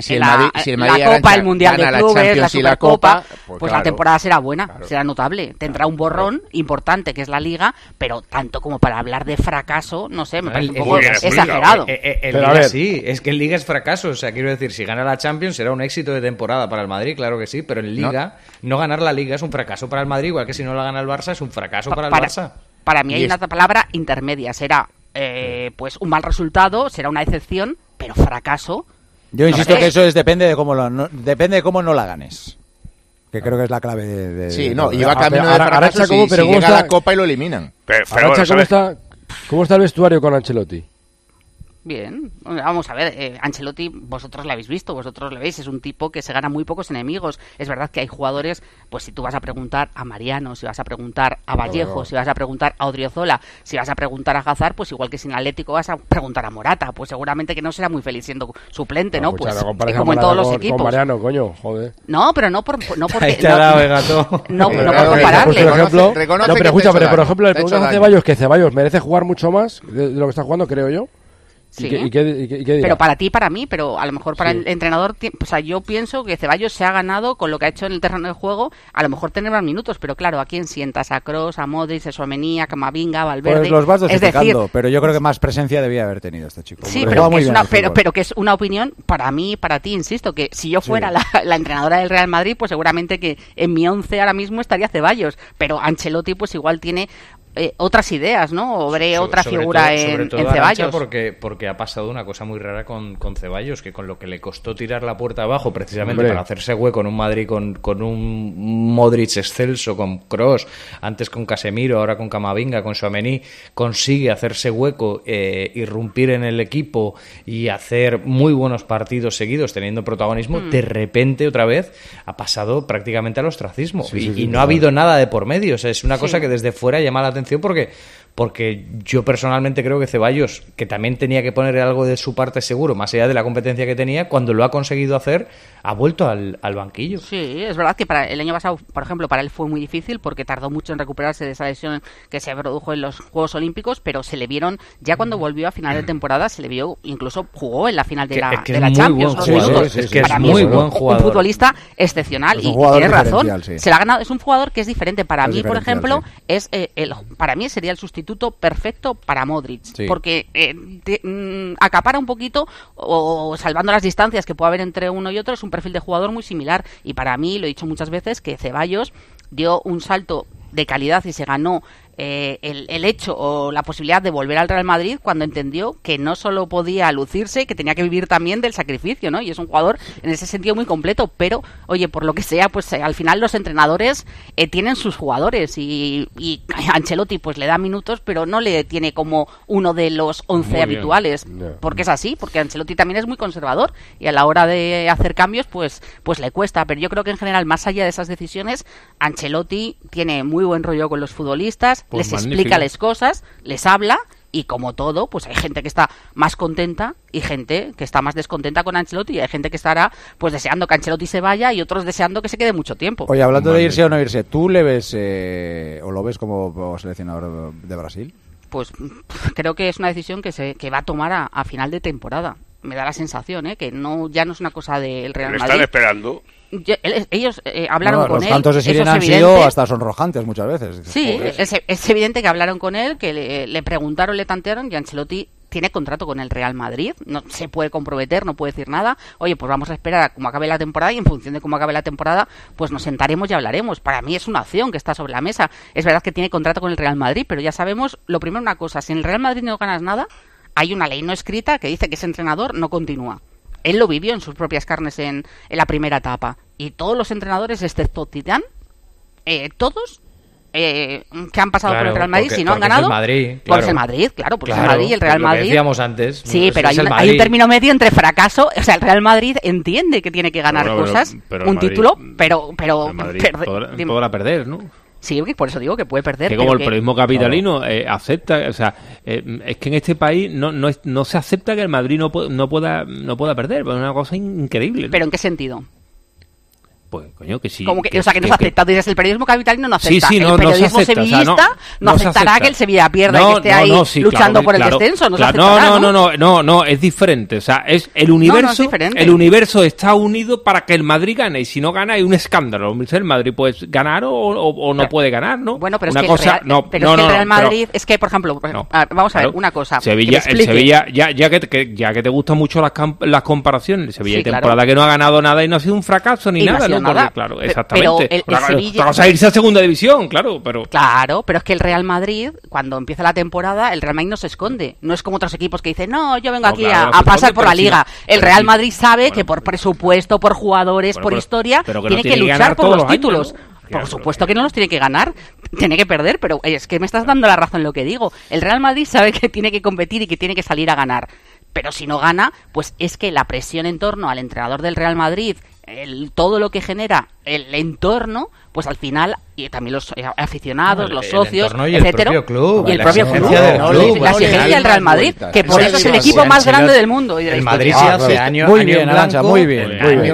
la Copa, el Mundial de Clubes, la Supercopa, pues claro, la temporada será buena, será notable. Tendrá un borrón importante que es la Liga, pero tanto como para hablar de fracaso, no sé, me parece un poco exagerado. En Liga sí, es que en Liga es fracaso. O sea, quiero decir, si gana la Champions será un éxito de temporada para el Madrid, claro que sí, pero en Liga, no ganar la Liga es un fracaso para el Madrid, igual que si no la gana el Barça es un fracaso para el Barça. Para mí hay una palabra intermedia, será pues un mal resultado, será una excepción, pero fracaso. Yo insisto que eso depende de cómo no la ganes. Que creo que es la clave de sí, no, y va camino de fracaso si llega a la Copa y lo eliminan. Pero ¿cómo está el vestuario con Ancelotti? Bien, vamos a ver, Ancelotti, vosotros lo habéis visto, vosotros lo veis, es un tipo que se gana muy pocos enemigos. Es verdad que hay jugadores, pues si tú vas a preguntar a Mariano, si vas a preguntar a Vallejo, si vas a preguntar a Odriozola, si vas a preguntar a Hazard, pues igual que sin Atlético vas a preguntar a Morata, pues seguramente que no será muy feliz siendo suplente, ¿no? Pues como en todos los equipos. Con Mariano, coño, joder. No, pero no porque no por compararle. Pero por ejemplo, le preguntas a Ceballos que Ceballos merece jugar mucho más de lo que está jugando, creo yo. Sí. ¿Y qué dirá? Pero para ti, para mí, pero a lo mejor para el entrenador, o sea, yo pienso que Ceballos se ha ganado con lo que ha hecho en el terreno de juego, a lo mejor tener más minutos, pero claro, ¿a quién sientas? A Kroos, a Modric, a Tchouaméni, a Camavinga, a Valverde. Pues los vas dosificando, pero yo creo que más presencia debía haber tenido este chico. Sí, pero que es una opinión para mí y para ti, insisto, que si yo fuera la entrenadora del Real Madrid, pues seguramente que en mi 11 ahora mismo estaría Ceballos, pero Ancelotti pues igual tiene otras ideas, ¿no? O veré otra figura en Ceballos. Porque ha pasado una cosa muy rara con Ceballos, que con lo que le costó tirar la puerta abajo precisamente para hacerse hueco en un Madrid con un Modric excelso, con Kroos, antes con Casemiro, ahora con Camavinga, con Tchouaméni, consigue hacerse hueco, irrumpir en el equipo y hacer muy buenos partidos seguidos teniendo protagonismo. De repente otra vez ha pasado prácticamente al ostracismo y no ha habido nada de por medio. O sea, es una cosa que desde fuera llama la atención porque yo personalmente creo que Ceballos, que también tenía que poner algo de su parte seguro, más allá de la competencia que tenía, cuando lo ha conseguido hacer, ha vuelto al banquillo. Sí, es verdad que para el año pasado, por ejemplo, para él fue muy difícil porque tardó mucho en recuperarse de esa lesión que se produjo en los Juegos Olímpicos, pero se le vieron, ya cuando volvió a final de temporada, se le vio, incluso jugó en la final de la Champions. Para mí es un futbolista excepcional y tienes razón. Se la ha ganado, es un jugador que es diferente. Para mí, por ejemplo, es para mí sería el sustituto perfecto para Modric, porque acapara un poquito, o salvando las distancias que puede haber entre uno y otro, es un perfil de jugador muy similar, y para mí, lo he dicho muchas veces, que Ceballos dio un salto de calidad y se ganó el hecho o la posibilidad de volver al Real Madrid cuando entendió que no solo podía lucirse, que tenía que vivir también del sacrificio, ¿no? Y es un jugador en ese sentido muy completo, pero oye, por lo que sea, pues al final los entrenadores tienen sus jugadores y Ancelotti pues le da minutos, pero no le tiene como uno de los 11 habituales, porque es así, porque Ancelotti también es muy conservador y a la hora de hacer cambios pues le cuesta, pero yo creo que en general, más allá de esas decisiones, Ancelotti tiene muy buen rollo con los futbolistas, les explica las cosas, les habla Y como todo, pues hay gente que está más contenta y gente que está más descontenta con Ancelotti, y hay gente que estará pues deseando que Ancelotti se vaya y otros deseando que se quede mucho tiempo. Oye, hablando de irse o no irse, ¿tú le ves o lo ves como seleccionador de Brasil? Pues creo que es una decisión que va a tomar a final de temporada. Me da la sensación, que ya no es una cosa del Real Madrid. Están esperando. Ellos hablaron con él. Los cantos de sirena han sido hasta sonrojantes muchas veces. Sí, es evidente que hablaron con él, que le preguntaron, le tantearon, y Ancelotti tiene contrato con el Real Madrid, no se puede comprometer, no puede decir nada. Oye, pues vamos a esperar a cómo acabe la temporada, y en función de cómo acabe la temporada, pues nos sentaremos y hablaremos. Para mí es una opción que está sobre la mesa. Es verdad que tiene contrato con el Real Madrid, pero ya sabemos, lo primero, una cosa: si en el Real Madrid no ganas nada, hay una ley no escrita que dice que ese entrenador no continúa. Él lo vivió en sus propias carnes en la primera etapa. Y todos los entrenadores, excepto Zidane, todos que han pasado por el Real Madrid, si no han ganado, pues el Madrid, claro, porque es el Madrid y el Real Madrid. Lo que decíamos antes. Sí, pero hay un término medio entre fracaso. O sea, el Real Madrid entiende que tiene que ganar cosas, un título, pero podrá perder, ¿no? Sí, por eso digo que puede perder. Que como el periodismo capitalino acepta, o sea, es que en este país no se acepta que el Madrid no pueda perder, es una cosa increíble, ¿no? ¿Pero en qué sentido? Pues, coño, que sí. Como que, o sea, que no se acepta. Dices, el periodismo capitalino no acepta. Sí, el periodismo sevillista no aceptará que el Sevilla pierda y que esté ahí luchando por el descenso. No, es diferente. O sea, es el universo. El universo está unido para que el Madrid gane. Y si no gana, hay un escándalo. El Madrid puede ganar o no puede ganar, ¿no? Bueno, pero es que el Real Madrid. Es que, por ejemplo, vamos a ver una cosa. El Sevilla, ya que te gustan mucho las comparaciones, el Sevilla hay temporada que no ha ganado nada y no ha sido un fracaso ni nada, ¿no? Nada. Claro, exactamente. Pero el Sevilla... Vamos a irse a segunda división, claro, pero... Claro, pero es que el Real Madrid, cuando empieza la temporada, el Real Madrid no se esconde. No es como otros equipos que dicen, no, yo vengo aquí a pasar por la Liga. El Real Madrid sabe que por presupuesto, por jugadores, por historia, tiene que luchar por los títulos. Por supuesto que no los tiene que ganar, tiene que perder, pero es que me estás dando la razón en lo que digo. El Real Madrid sabe que tiene que competir y que tiene que salir a ganar. Pero si no gana, pues es que la presión en torno al entrenador del Real Madrid, todo lo que genera el entorno, pues al final, y también los aficionados, los socios, etcétera, y el propio club, la exigencia del Real Madrid, que por eso es el equipo más grande del mundo. El Madrid se hace año muy bien, Arantxa, muy bien.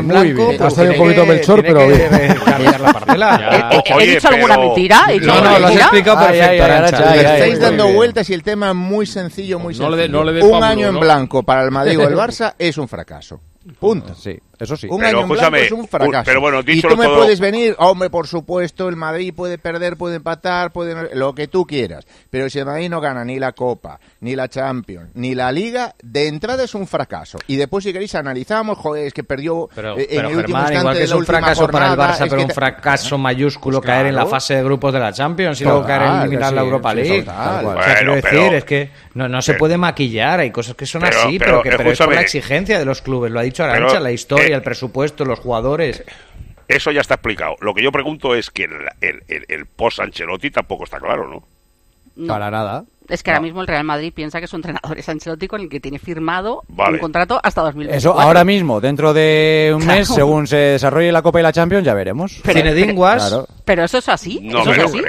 Has tenido un poquito Melchor, pero cambiar la parcela. ¿He dicho alguna mentira? No, lo has explicado perfecto, Arantxa. Estáis dando vueltas y el tema es muy sencillo, muy sencillo. Un año en blanco para el Madrid o el Barça es un fracaso. Punto. Sí, eso sí. Un año en blanco es un fracaso. Pero bueno, y tú me puedes venir, hombre, por supuesto, el Madrid puede perder, puede empatar, puede lo que tú quieras. Pero si el Madrid no gana ni la Copa, ni la Champions, ni la Liga, de entrada es un fracaso. Y después, si queréis, analizamos, joder, es que perdió pero en el último Germán, instante igual que de es la un fracaso jornada, para el Barça, pero un fracaso mayúsculo pues claro, caer en la fase de grupos de la Champions y luego caer en eliminar la Europa League. Bueno, o sea, quiero decir, es que no se puede maquillar, hay cosas que son así, pero es por la exigencia de los clubes, lo ha dicho Arantxa, la historia, el presupuesto, los jugadores. Eso ya está explicado. Lo que yo pregunto es que el post-Ancelotti tampoco está claro, ¿no? Para nada. Es que ahora mismo el Real Madrid piensa que su entrenador es Ancelotti, con el que tiene firmado un contrato hasta 2024. Eso ahora mismo, dentro de un mes, según se desarrolle la Copa y la Champions, ya veremos. Zinedine Guas. Pero eso es así. No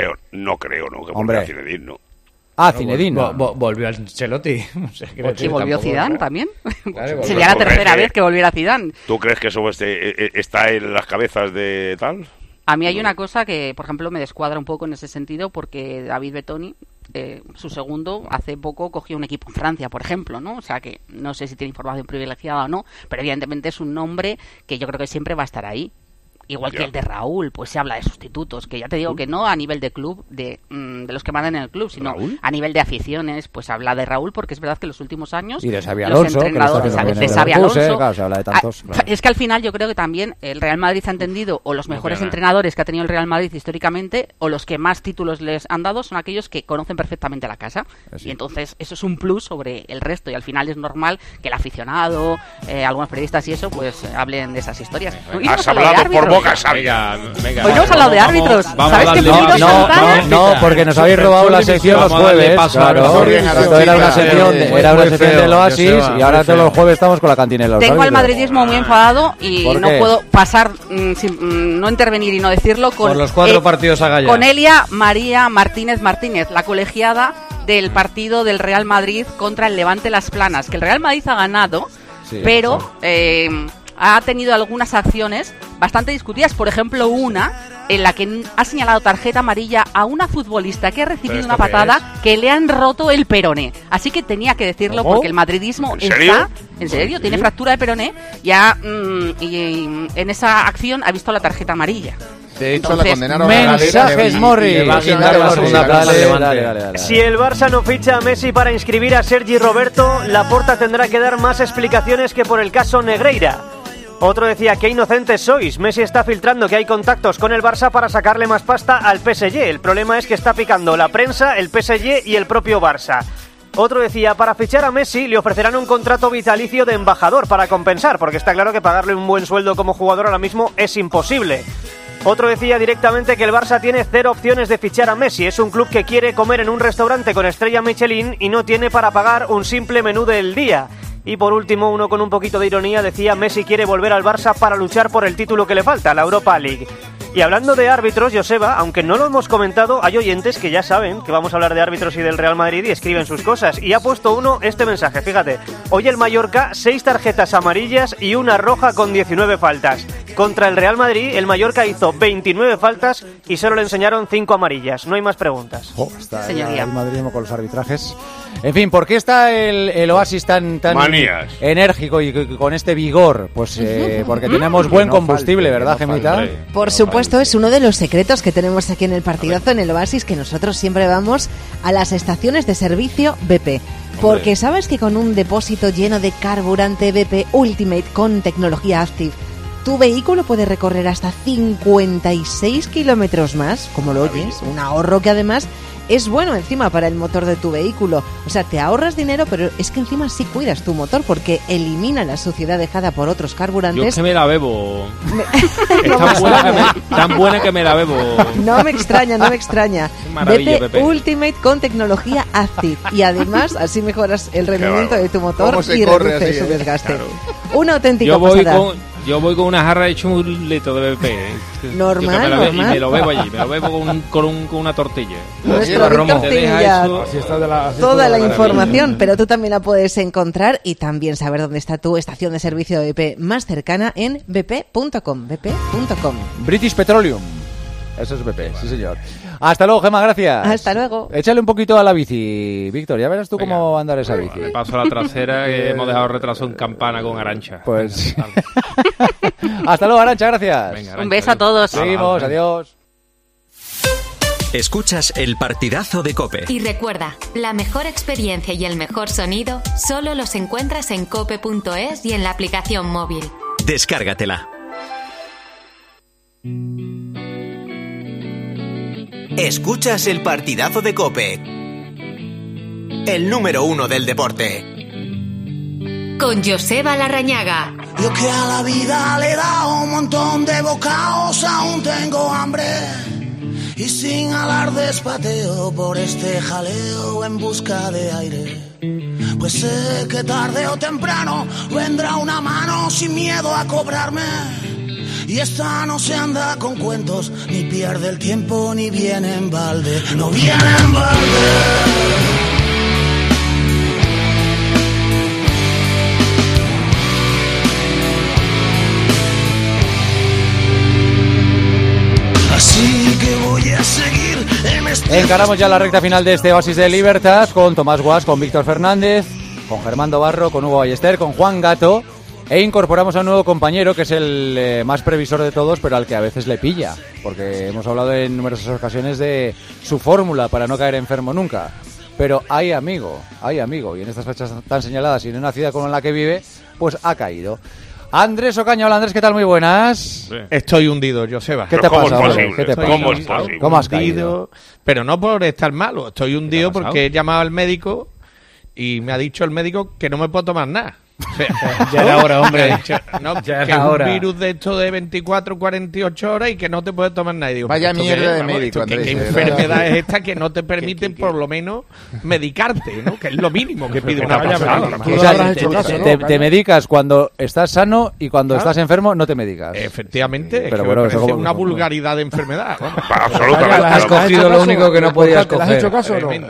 creo, que hombre, Zinedine, no. Zinedine. Volvió Ancelotti. Y volvió Zidane también. Claro, sería la tercera vez que volviera Zidane. ¿Tú crees que eso está en las cabezas de tal? A mí hay una cosa que, por ejemplo, me descuadra un poco en ese sentido, porque David Bettoni, su segundo, hace poco cogió un equipo en Francia, por ejemplo, ¿no? O sea que no sé si tiene información privilegiada o no, pero evidentemente es un nombre que yo creo que siempre va a estar ahí. Igual que el de Raúl, pues se habla de sustitutos, que ya te digo que no a nivel de club, de los que mandan en el club, sino a nivel de aficiones, pues habla de Raúl, porque es verdad que en los últimos años... Y de Xabi Alonso, de Xabi Alonso, claro, se habla de tantos, claro. Es que al final yo creo que también el Real Madrid ha entendido, o los mejores entrenadores que ha tenido el Real Madrid históricamente, o los que más títulos les han dado, son aquellos que conocen perfectamente la casa. Sí. Y entonces eso es un plus sobre el resto, y al final es normal que el aficionado, algunos periodistas y eso, pues hablen de esas historias. Has hablado por boca sabia. Venga, hoy no hemos hablado de árbitros. ¿Sabes qué Pulito Santana? No, porque nos habéis robado la sección los jueves. Claro, esto era una sección del Oasis y ahora todos los jueves estamos con la cantinela. Tengo al madridismo muy enfadado y no puedo pasar sin no intervenir y no decirlo con los 4 partidos a Gaya. Con Elia María Martínez, la colegiada, del partido del Real Madrid contra el Levante Las Planas, que el Real Madrid ha ganado, Sí, pero ha tenido algunas acciones bastante discutidas, por ejemplo una en la que ha señalado tarjeta amarilla a una futbolista que ha recibido una patada que le han roto el peroné. Así que tenía que decirlo porque el madridismo está... ¿En serio? Tiene fractura de peroné y en esa acción ha visto la tarjeta amarilla. De hecho, Entonces, la condenaron mensajes, Morri. Si el Barça no ficha a Messi para inscribir a Sergi Roberto, Laporta tendrá que dar más explicaciones que por el caso Negreira. Otro decía, qué inocentes sois, Messi está filtrando que hay contactos con el Barça para sacarle más pasta al PSG. El problema es que está picando la prensa, el PSG y el propio Barça. Otro decía, para fichar a Messi le ofrecerán un contrato vitalicio de embajador para compensar, porque está claro que pagarle un buen sueldo como jugador ahora mismo es imposible. Otro decía directamente que el Barça tiene 0 opciones de fichar a Messi. Es un club que quiere comer en un restaurante con estrella Michelin y no tiene para pagar un simple menú del día. Y por último, uno con un poquito de ironía decía, Messi quiere volver al Barça para luchar por el título que le falta, la Europa League. Y hablando de árbitros, Joseba, aunque no lo hemos comentado, hay oyentes que ya saben que vamos a hablar de árbitros y del Real Madrid y escriben sus cosas. Y ha puesto uno este mensaje, fíjate. Hoy el Mallorca, 6 tarjetas amarillas y una roja con 19 faltas. Contra el Real Madrid, el Mallorca hizo 29 faltas y solo le enseñaron 5 amarillas. No hay más preguntas. Está el madridismo con los arbitrajes. En fin, ¿por qué está el Oasis tan enérgico y con este vigor? Pues porque tenemos buen combustible, ¿verdad, Gemita? Por supuesto, es uno de los secretos que tenemos aquí en el partidazo, en el Oasis, que nosotros siempre vamos a las estaciones de servicio BP. Porque sabes que con un depósito lleno de carburante BP Ultimate con tecnología Active, tu vehículo puede recorrer hasta 56 kilómetros más, como lo oyes, un ahorro que además es bueno encima para el motor de tu vehículo. O sea, te ahorras dinero, pero es que encima sí cuidas tu motor porque elimina la suciedad dejada por otros carburantes. Yo es que me la bebo. Es tan buena que me la bebo. No me extraña, no me extraña. BP Ultimate con tecnología Active. Y además así mejoras el rendimiento de tu motor y reduces su desgaste. Claro. Una auténtica pasada. Yo voy con una jarra de chulito de BP. Normal. Y me lo bebo allí, me lo bebo con una tortilla. Nuestro Víctor tiene ya toda la información, pero tú también la puedes encontrar y también saber dónde está tu estación de servicio de BP más cercana en bp.com. British Petroleum. Eso es BP, sí señor. Hasta luego, Gemma, gracias. Hasta luego. Échale un poquito a la bici, Víctor, ya verás tú cómo andar esa bici. Le paso a la trasera que hemos dejado retraso en Campana con Arancha. Pues hasta luego, Arancha, gracias. Venga, Arancha, un beso a todos. Seguimos, adiós. Escuchas el partidazo de COPE. Y recuerda, la mejor experiencia y el mejor sonido solo los encuentras en cope.es y en la aplicación móvil. Descárgatela. Escuchas el partidazo de COPE, el número 1 del deporte. Con Joseba Larrañaga. Yo que a la vida le he dado un montón de bocados, aún tengo hambre. Y sin alardes pateo por este jaleo en busca de aire. Pues sé que tarde o temprano vendrá una mano sin miedo a cobrarme. Y esta no se anda con cuentos, ni pierde el tiempo, ni viene en balde. No viene en balde. Así que voy a seguir en este... Encaramos ya la recta final de este Oasis de Libertad con Tomás Guas, con Víctor Fernández, con Germán Barro, con Hugo Ballester, con Juan Gato. E incorporamos a un nuevo compañero que es el más previsor de todos, pero al que a veces le pilla, porque hemos hablado en numerosas ocasiones de su fórmula para no caer enfermo nunca. Pero hay amigo, y en estas fechas tan señaladas y en una ciudad como la que vive, pues ha caído. Andrés Ocaña, hola Andrés, ¿qué tal? Muy buenas. Sí. Estoy hundido, Joseba. ¿Qué te pasa? ¿Cómo es posible? ¿Cómo has caído? Pero no por estar malo, estoy hundido porque he llamado al médico y me ha dicho el médico que no me puedo tomar nada. O sea, ya era hora, hombre. No, ya era que es un virus de esto de 24, 48 horas y que no te puedes tomar nada. Digo, vaya mierda de médico. ¿Qué enfermedad es esta que no te permiten por lo menos medicarte, ¿no? Que es lo mínimo que pide una persona. O sea, te medicas cuando estás sano y cuando estás enfermo no te medicas. Efectivamente, pero es bueno, me parece una vulgaridad de enfermedad. Absolutamente. Has cogido lo único que no podías coger. ¿Le has hecho caso o no?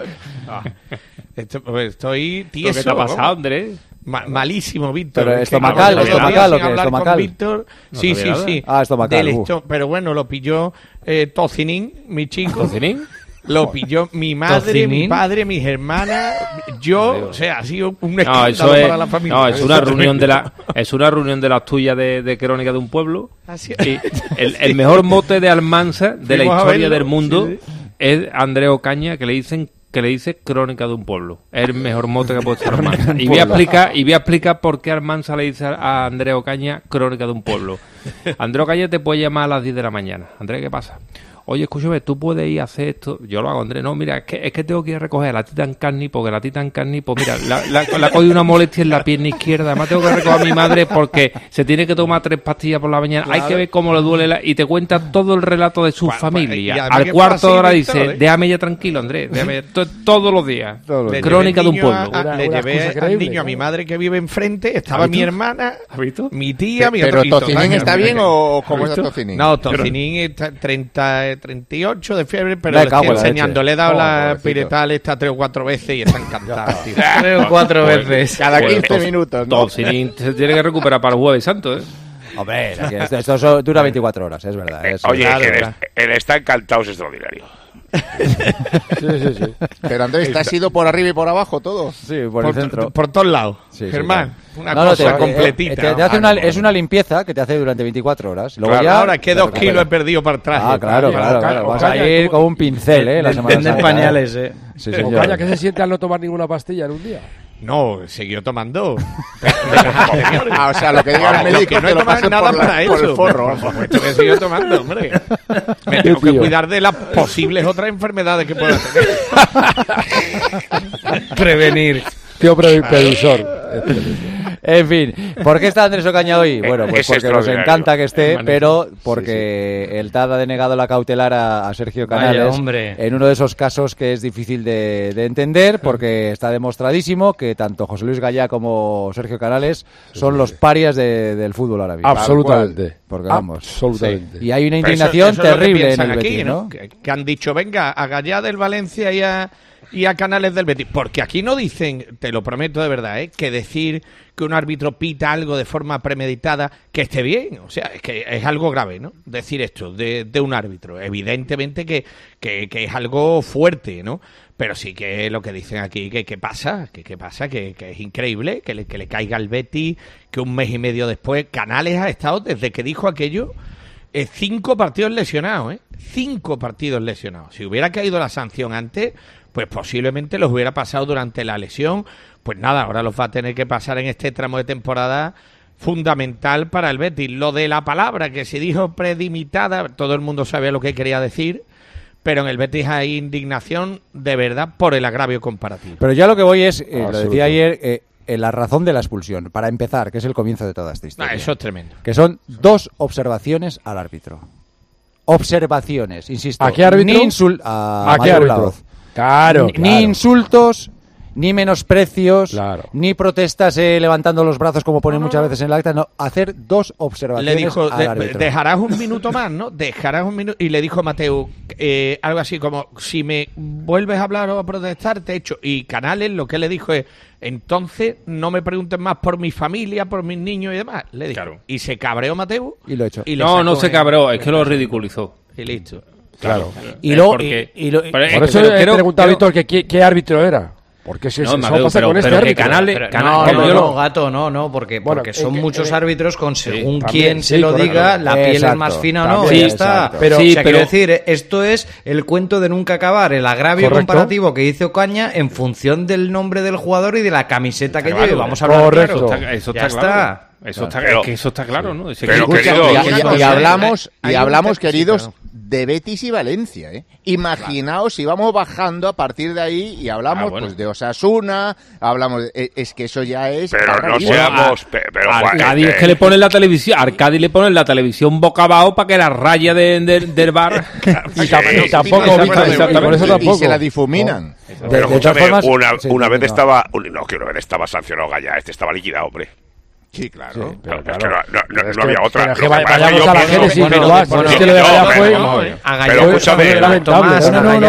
Estoy tieso. ¿Qué te ha pasado, Andrés? Malísimo, Víctor. Pero estomacal, estomacal, ¿o qué? Estomacal. Víctor. Sí. Estomacal. Pero bueno, lo pilló Tocinín, mi chico. ¿Tocinín? Lo pilló mi madre, ¿Tocinín? mi padre, mis hermanas, yo, o sea, ha sido un escándalo para la familia. No, es una reunión de las tuyas de Crónica de un Pueblo. Así Y el mejor mote de Almansa de la Fuimos a historia verlo, del mundo sí. es Andrés Ocaña, que le dice Crónica de un Pueblo. Es el mejor mote que ha puesto Almansa. Y voy a explicar por qué Almansa le dice a Andrés Ocaña Crónica de un Pueblo. Andrés Ocaña te puede llamar a las 10 de la mañana. Andrés, ¿qué pasa? Oye, escúchame, tú puedes ir a hacer esto. Yo lo hago, Andrés. No, mira, es que tengo que ir a recoger a la Titan Carni, porque la Titan Carni, pues mira, la cogido una molestia en la pierna izquierda. Además tengo que recoger a mi madre porque se tiene que tomar 3 pastillas por la mañana. Claro. Hay que ver cómo le duele y te cuenta todo el relato de su familia. Al cuarto de hora dice, déjame ya tranquilo, Andrés. Déjame, todos los días. Crónica de un pueblo. Le llevé al niño a mi madre que vive enfrente. Estaba mi hermana, mi tía, mi otro. ¿Pero Tocinín está bien o cómo está Tocinín? No, Tocinín está 38 de fiebre, pero le estoy enseñando. Le he dado la piretal esta 3 o 4 veces y está encantado. 3 o 4 veces. Cada 15 minutos, ¿no? Tocinín se tiene que recuperar para el Jueves Santo, ¿eh? Hombre, esto dura 24 horas, es verdad. Oye, él está encantado, es extraordinario. Sí. Pero Andrés, ¿te has ido por arriba y por abajo todo? Sí, por el centro. Por todos lados. Sí, Germán, claro. una cosa completita. Te hace es una limpieza que te hace durante 24 horas. Luego claro, ya, ahora es que 2 kilos he perdido para atrás. Claro. Vas a ir con un pincel, la semana Venden pañales, Sí, señor. Ocaña, ¿qué se siente al no tomar ninguna pastilla en un día? No, siguió tomando. O sea, lo que diga el médico que no he tomado nada para por eso. el forro. Por supuesto que siguió tomando, hombre. Me tengo que cuidar de las posibles otras enfermedades que pueda tener. Prevenir. Tío previsor. En fin, ¿por qué está Andrés Ocaña hoy? Bueno, pues porque nos encanta que esté, pero porque el TAD ha denegado la cautelar a Sergio Canales. Vaya, hombre. En uno de esos casos que es difícil de entender, porque está demostradísimo que tanto José Luis Gallá como Sergio Canales son los parias del fútbol ahora mismo. Absolutamente. Porque vamos. Absolutamente. Y hay una indignación terrible en el Betis, aquí, ¿no? Que han dicho, venga, a Gallá del Valencia y a Canales del Betis. Porque aquí no dicen, te lo prometo de verdad, que decir que un árbitro pita algo de forma premeditada, que esté bien. O sea, es que es algo grave, ¿no? Decir esto de un árbitro. Evidentemente que es algo fuerte, ¿no? Pero sí que lo que dicen aquí, que pasa, que es increíble, que le caiga al Betis, que un mes y medio después Canales ha estado, desde que dijo aquello, 5 partidos lesionados, 5 partidos lesionados. Si hubiera caído la sanción antes, pues posiblemente los hubiera pasado durante la lesión. Pues nada, ahora los va a tener que pasar en este tramo de temporada fundamental para el Betis. Lo de la palabra que se dijo predimitada, todo el mundo sabía lo que quería decir, pero en el Betis hay indignación de verdad por el agravio comparativo. Pero ya lo que voy es, lo decía ayer, la razón de la expulsión, para empezar, que es el comienzo de toda esta historia. Eso es tremendo. Que son 2 observaciones al árbitro. Observaciones, insisto. ¿A qué árbitro? ¿A qué árbitro? Claro, Ni insultos, ni menosprecios, ni protestas levantando los brazos como ponen muchas veces en el acta. No, hacer 2 observaciones. Le dijo, al árbitro. dejarás un minuto más, ¿no? Dejarás un minuto. Y le dijo a Mateu algo así como, si me vuelves a hablar o a protestar, te echo. Y Canales lo que le dijo es, entonces no me pregunten más por mi familia, por mis niños y demás. Le dijo. Claro. Y se cabreó Mateu. Y lo echó. Y no se cabreó, es que lo ridiculizó. Y listo. Claro. Por eso he preguntado a Víctor qué árbitro era. Porque si eso pasa con este árbitro. No, porque son muchos árbitros con según quién se lo diga, la piel es más fina o no, ya está. Pero quiero decir, esto es el cuento de nunca acabar, el agravio comparativo que dice Ocaña en función del nombre del jugador y de la camiseta que lleve. Vamos a hablar claro. Eso está claro. Eso está claro, ¿no? Y hablamos, queridos, de Betis y Valencia, Imaginaos si vamos bajando a partir de ahí y hablamos pues de Osasuna, hablamos es que eso ya es. Pero no seamos. Arcadi es que le ponen la televisión. Arcadi le ponen la televisión boca abajo para que la raya del bar. y tampoco, por eso tampoco. Y se la difuminan. Pero escúchame, una vez estaba sancionado Gallá, estaba liquidado, hombre. Sí, claro. Sí, Pero claro. es que no Es había que- otra. pero es que Lo que pasa vayamos yo a la pienso- Génesis, bueno, no va, bueno, es que lo de Gallá fue- pero escúchame, Tomás, lamentable,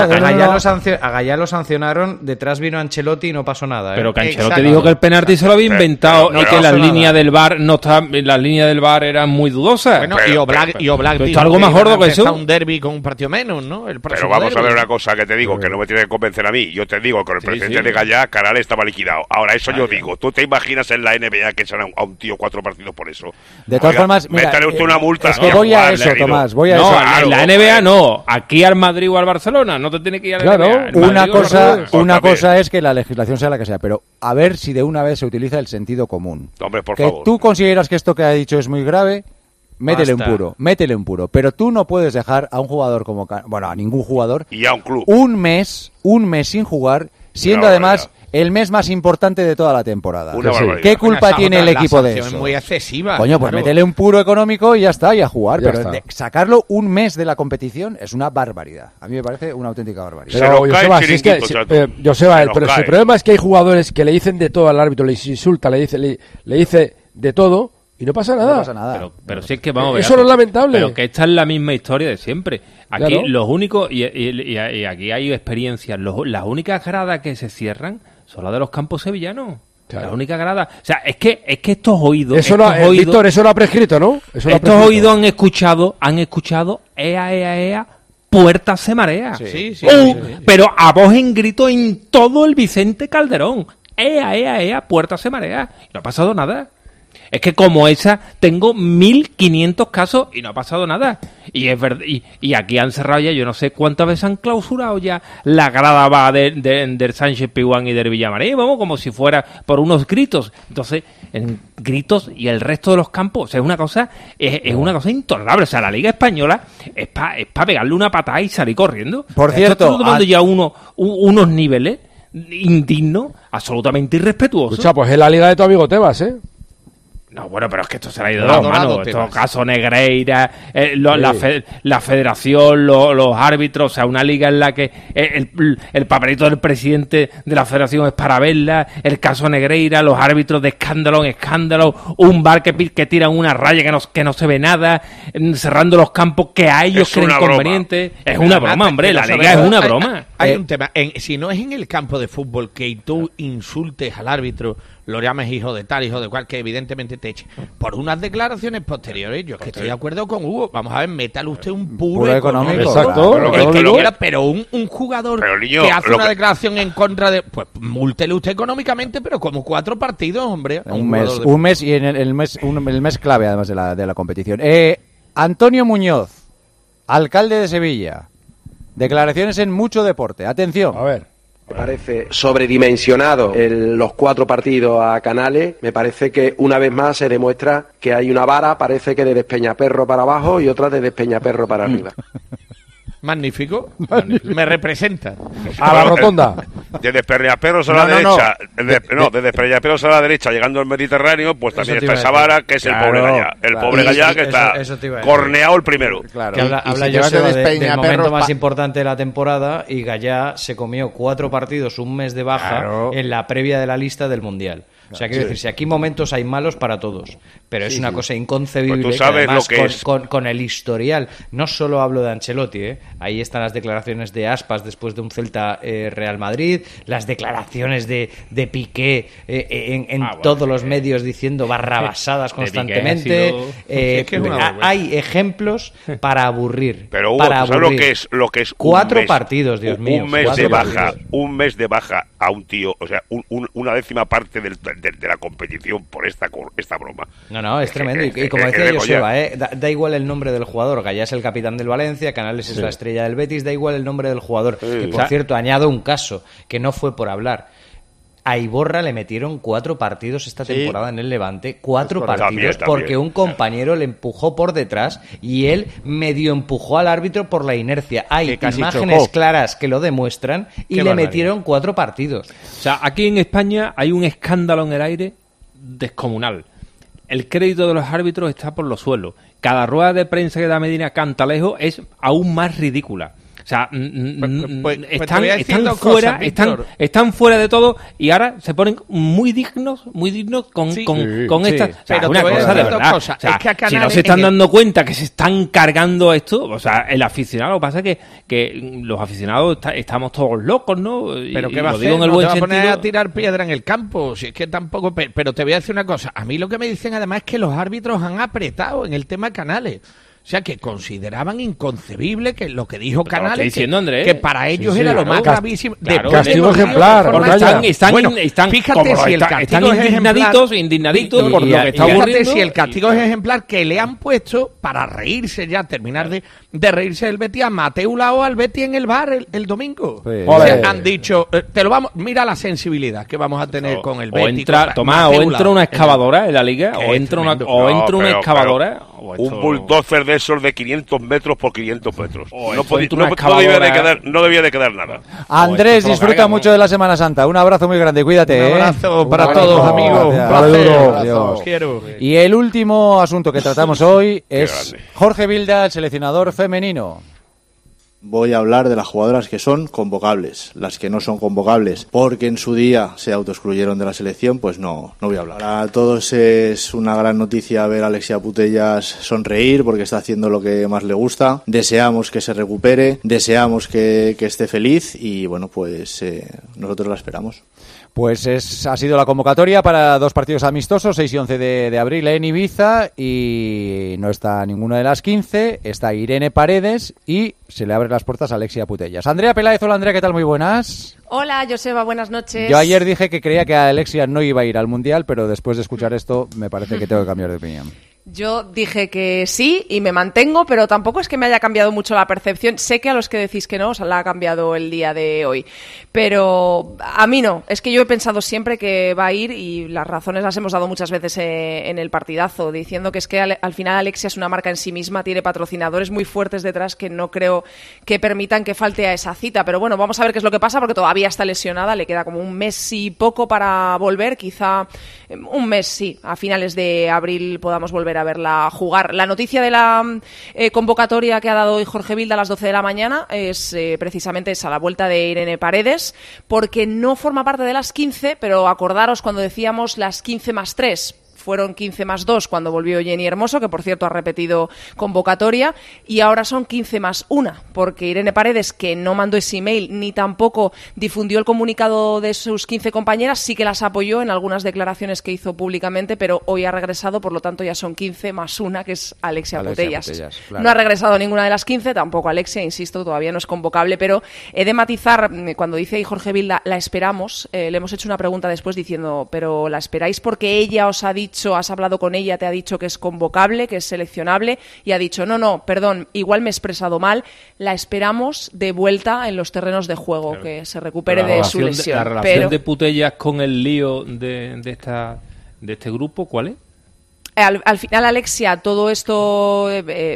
a Gallá lo sancionaron, detrás vino Ancelotti y no pasó nada. Pero que Ancelotti Exacto. dijo que el penalti se lo había inventado pero y que no las pasó líneas nada. del VAR no estaban, las líneas del VAR eran muy dudosas. Bueno, Pero- y Oblak pero esto dijo es algo más iban a gordo que eso. empezar un derbi con un partido menos, ¿no? El Pero próximo vamos a derbi. ver una cosa que te digo, que no me tiene que convencer a mí. Yo te digo, con el presidente de Gallá, Canales estaba liquidado. Ahora, eso yo digo. ¿Tú te imaginas en la NBA que echan a un tío 4 partidos por eso? De todas formas, mira, métale usted una multa. es que ¿no? voy a Juan, eso, le ha ido. Tomás, voy a No, eso. en la NBA no. Aquí al Madrid o al Barcelona. No te tiene que ir a la Claro, NBA. El una Madrid o el cosa, Barcelona. una También. cosa es que la legislación sea la que sea, pero a ver si de una vez se utiliza el sentido común. Hombre, por Que favor. tú consideras que esto que ha dicho es muy grave, métele Basta. un puro. Pero tú no puedes dejar a un jugador como, bueno, a ningún jugador, Y a un club. un mes sin jugar, siendo Una además barbaridad. el mes más importante de toda la temporada. Una barbaridad. ¿Qué culpa Bueno, esa tiene el otra, equipo la de sanción eso? es muy excesiva. Coño, pues claro. métele un puro económico y ya está, y a jugar. Ya Pero está. de sacarlo un mes de la competición es una barbaridad. A mí me parece una auténtica barbaridad. Se nos Pero, cae Joseba, el si es que, chiringuito, chato. Joseba, Se nos pero si cae. el problema es que hay jugadores que le dicen de todo al árbitro, le insulta, le dice de todo y no pasa nada. No pasa nada. Pero sí es que vamos a ver. Eso no es lamentable. Pero que esta es la misma historia de siempre. Aquí Claro. los únicos, y aquí hay experiencias, las únicas gradas que se cierran son las de los campos sevillanos. Claro. Las únicas gradas. O sea, es que estos oídos. Eso no, estos oídos, Víctor, eso lo ha prescrito, ¿no? Eso lo ha estos prescrito. oídos han escuchado, ea, puertas se marea. Sí, sí, Oh, sí, sí. Pero a voz en grito en todo el Vicente Calderón. Ea, puertas se marea. Y no ha pasado nada. Es que como esa tengo 1500 casos y no ha pasado nada. Y es verdad, y aquí han cerrado ya, yo no sé cuántas veces han clausurado ya la grada va del Sánchez Pizjuán y del Villamarín, vamos, como si fuera por unos gritos. Entonces, en gritos y el resto de los campos, o sea, es una cosa intolerable. O sea, la Liga Española es para pegarle una patada y salir corriendo. Por Esto cierto, está tomando ya unos niveles indignos, absolutamente irrespetuosos. Escucha, pues es la liga de tu amigo Tebas, ¿eh? No, bueno, pero es que esto se le ha ido de No, las dorado, manos. Tebas. Estos casos Negreira, la, Sí. la federación, los árbitros, o sea, una liga en la que el papelito del presidente de la federación es para verla, el caso Negreira, los árbitros de escándalo en escándalo, un bar que tiran una raya que no se ve nada, cerrando los campos que a ellos Es creen una broma. conveniente. Es una broma, hombre, la liga es una broma. Hay un tema. Si no es en el campo de fútbol que tú insultes al árbitro, lo llames hijo de tal, hijo de cual, que evidentemente te eche. Por unas declaraciones posteriores, yo es que estoy de acuerdo con Hugo. Vamos a ver, métale usted un puro económico. Exacto. Claro, El que lo quiera, que- pero un jugador Pero, niño, que hace lo una que- declaración en contra de... Pues múltele usted económicamente, pero como 4 partidos, hombre. a Un mes, jugador de- un mes y en el mes clave además de la competición. Antonio Muñoz, alcalde de Sevilla. Declaraciones en Mucho Deporte. Atención. A ver. Me parece sobredimensionado los 4 partidos a Canales. Me parece que una vez más se demuestra que hay una vara, parece que de Despeñaperro para abajo y otra de Despeñaperro para arriba. Magnífico. Me representa. A la rotonda. De Despeñaperros a la derecha, de Despeñaperros a la derecha, llegando al Mediterráneo, pues también te está iba a esa decir. vara, que es Claro, el pobre Gallá. El claro. pobre Y- Gallá y- que está eso te iba a decir. corneado el primero. Claro. Que habla Y si te vas Joseba de del Despeñaperros momento más pa- importante de la temporada y Gallá se comió 4 partidos, un mes de baja Claro. en la previa de la lista del Mundial. O sea, quiero decir, si aquí momentos hay malos para todos, pero es una cosa inconcebible Pues tú sabes que además lo que es. con el historial, no solo hablo de Ancelotti, ahí están las declaraciones de Aspas después de un Celta Real Madrid, las declaraciones de Piqué en todos los medios diciendo barrabasadas De Piqué constantemente. ha sido- es que es una vergüenza. Hay ejemplos para aburrir. Pero Hugo, para ¿tú sabes lo aburrir. que es? Lo que es un 4 mes- partidos, Dios mío. Un mes 4 de baja, partidos. un mes de baja a un tío, o sea, una décima parte de la competición por esta broma. No, es tremendo. Y como es decía de Joseba, collar. da igual el nombre del jugador. Gallá es el capitán del Valencia, Canales es la estrella del Betis, da igual el nombre del jugador. Que, por cierto, añado un caso, que no fue por hablar. A Iborra le metieron 4 partidos esta temporada en el Levante, 4 partidos, También. porque un compañero le empujó por detrás y él medio empujó al árbitro por la inercia. Hay Que casi imágenes chocó. claras que lo demuestran y Qué le barbaridad. metieron 4 partidos. O sea, aquí en España hay un escándalo en el aire descomunal. El crédito de los árbitros está por los suelos. Cada rueda de prensa que da Medina Cantalejo es aún más ridícula. O sea, pues están fuera de todo y ahora se ponen muy dignos con esta... O sea, pero una cosa de verdad. O sea, es que a si no se están dando cuenta que se están cargando esto, o sea, el aficionado, lo que pasa es que los aficionados estamos todos locos, ¿no? Pero y ¿qué va a lo hacer? digo en el ¿No buen te va a poner sentido. a tirar piedra en el campo? Si es que tampoco... Pero te voy a decir una cosa. A mí lo que me dicen además es que los árbitros han apretado en el tema Canales. O sea, que consideraban inconcebible que lo que dijo Canales, diciendo, Andrés, que para ellos era lo más gravísimo. Claro, castigo ejemplar. Están fíjate si el castigo es indignaditos por lo que está fíjate ocurriendo. si el castigo es ejemplar que le han puesto para reírse ya, terminar de reírse del Betis a Mateu Lao al Betis en el bar el domingo. Sí. O sea, han dicho, mira la sensibilidad que vamos a tener con el Betis. O entra una excavadora en la liga, o entra una excavadora. Un bulldozer de esos de 500 metros por 500 metros. No debía de quedar nada. Andrés, disfruta mucho de la Semana Santa. Un abrazo muy grande, cuídate. Un abrazo para todos, amigos. Un placer. Os quiero. Y el último asunto que tratamos hoy es Jorge Vilda, el seleccionador femenino. Voy a hablar de las jugadoras que son convocables, las que no son convocables, porque en su día se autoexcluyeron de la selección, pues no voy a hablar. Para todos es una gran noticia ver a Alexia Putellas sonreír, porque está haciendo lo que más le gusta. Deseamos que se recupere, deseamos que esté feliz y bueno, pues nosotros la esperamos. Pues ha sido la convocatoria para 2 partidos amistosos, 6 y 11 de abril en Ibiza, y no está ninguna de las 15, está Irene Paredes y se le abren las puertas a Alexia Putellas. Andrea Peláez, hola Andrea, ¿qué tal? Muy buenas. Hola Joseba, buenas noches. Yo ayer dije que creía que Alexia no iba a ir al Mundial, pero después de escuchar esto me parece que tengo que cambiar de opinión. Yo dije que sí y me mantengo, pero tampoco es que me haya cambiado mucho la percepción. Sé que a los que decís que no os la ha cambiado el día de hoy, pero a mí no. Es que yo he pensado siempre que va a ir y las razones las hemos dado muchas veces en el partidazo, diciendo que es que al final Alexia es una marca en sí misma, tiene patrocinadores muy fuertes detrás que no creo que permitan que falte a esa cita. Pero bueno, vamos a ver qué es lo que pasa porque todavía está lesionada, le queda como un mes y poco para volver, quizá un mes sí, a finales de abril podamos volver a verla jugar. La noticia de la convocatoria que ha dado hoy Jorge Vilda a las 12 de la mañana es precisamente esa, la vuelta de Irene Paredes, porque no forma parte de las 15, pero acordaros cuando decíamos las 15 más 3. Fueron 15 más 2 cuando volvió Jenny Hermoso, que por cierto ha repetido convocatoria, y ahora son 15 más 1, porque Irene Paredes, que no mandó ese email ni tampoco difundió el comunicado de sus 15 compañeras, sí que las apoyó en algunas declaraciones que hizo públicamente, pero hoy ha regresado, por lo tanto ya son 15 más 1, que es Alexia Putellas. Claro. No ha regresado ninguna de las 15, tampoco Alexia, insisto, todavía no es convocable, pero he de matizar, cuando dice ahí Jorge Vilda, la esperamos, le hemos hecho una pregunta después diciendo, pero ¿la esperáis porque ella os ha dicho, has hablado con ella, te ha dicho que es convocable, que es seleccionable, y ha dicho, no, perdón, igual me he expresado mal, la esperamos de vuelta en los terrenos de juego, claro, que se recupere de su lesión. La relación de Putellas con el lío de este grupo, ¿cuál es? Al final, Alexia, todo esto,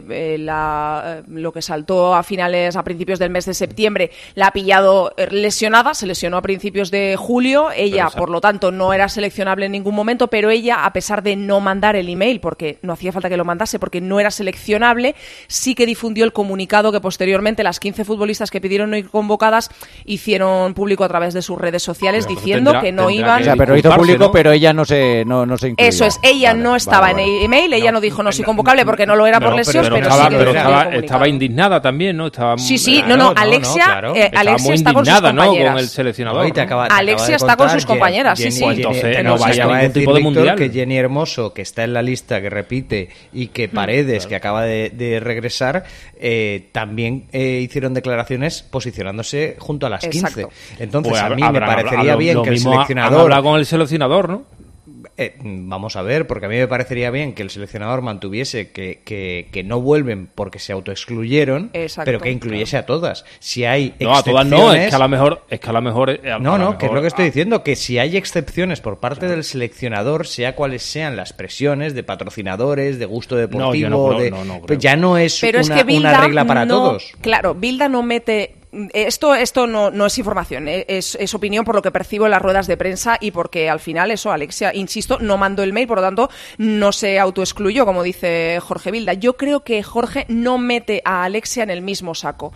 lo que saltó a principios del mes de septiembre, la ha pillado lesionada, se lesionó a principios de julio, ella, por lo tanto, no era seleccionable en ningún momento, pero ella, a pesar de no mandar el email, porque no hacía falta que lo mandase, porque no era seleccionable, sí que difundió el comunicado que posteriormente las 15 futbolistas que pidieron no ir convocadas hicieron público a través de sus redes sociales, diciendo que no iban... O sea, pero hizo público, ¿no? Pero ella no se incluyó. Eso es, ella no estaba en el email, ella no dijo no soy convocable porque no lo era por lesión, pero sí que estaba indignada también, ¿no? Sí, Alexia está con sus compañeras. Con el seleccionador. Alexia está con sus compañeras, sí. Entonces no vaya a ningún tipo de mundial. Que Jenny Hermoso, que está en la lista, que repite, y que Paredes, que acaba de regresar, también hicieron declaraciones posicionándose junto a las 15. Exacto. Entonces a mí me parecería bien que el seleccionador... Habla con el seleccionador, ¿no? Vamos a ver, porque a mí me parecería bien que el seleccionador mantuviese que no vuelven porque se autoexcluyeron, pero que incluyese a todas. Si hay excepciones... No, a todas no, es que a lo mejor... que es lo que estoy diciendo, que si hay excepciones por parte del seleccionador, sea cuales sean las presiones de patrocinadores, de gusto deportivo, pues ya no es una regla para todos. Claro, Vilda no mete... Esto no es información, es opinión por lo que percibo en las ruedas de prensa y porque al final eso, Alexia, insisto, no mandó el mail, por lo tanto no se autoexcluyó, como dice Jorge Vilda. Yo creo que Jorge no mete a Alexia en el mismo saco,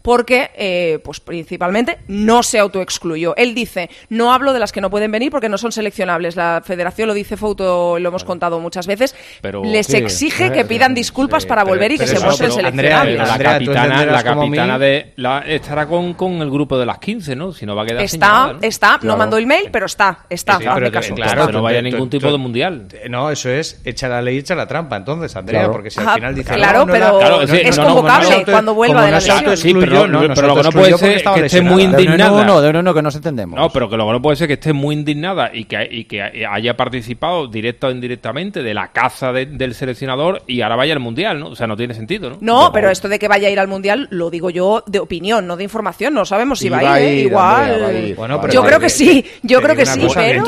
porque, pues principalmente, no se autoexcluyó. Él dice, no hablo de las que no pueden venir porque no son seleccionables. La federación lo dice, Fouto, lo hemos contado muchas veces, les exige que pidan disculpas para volver y que se muestren seleccionables. La capitana estará con el grupo de las 15, ¿no? Si no va a quedar señalada, ¿no? No mandó el mail, pero está. Pero claro, que no vaya a ningún tipo de mundial. No, eso es, echa la ley, echa la trampa, entonces, Andrea, porque si al final dice... Claro, pero es convocable cuando vuelva de la lesión. Sí, pero lo que no puede ser es que esté muy indignada. No, que nos entendemos. No, pero que lo que no puede ser es que esté muy indignada y que haya participado directa o indirectamente de la caza del seleccionador y ahora vaya al mundial, ¿no? O sea, no tiene sentido, ¿no? No, pero esto de que vaya a ir al mundial lo digo yo de opinión, no de información. No sabemos si va a ir, igual. Yo creo que sí, pero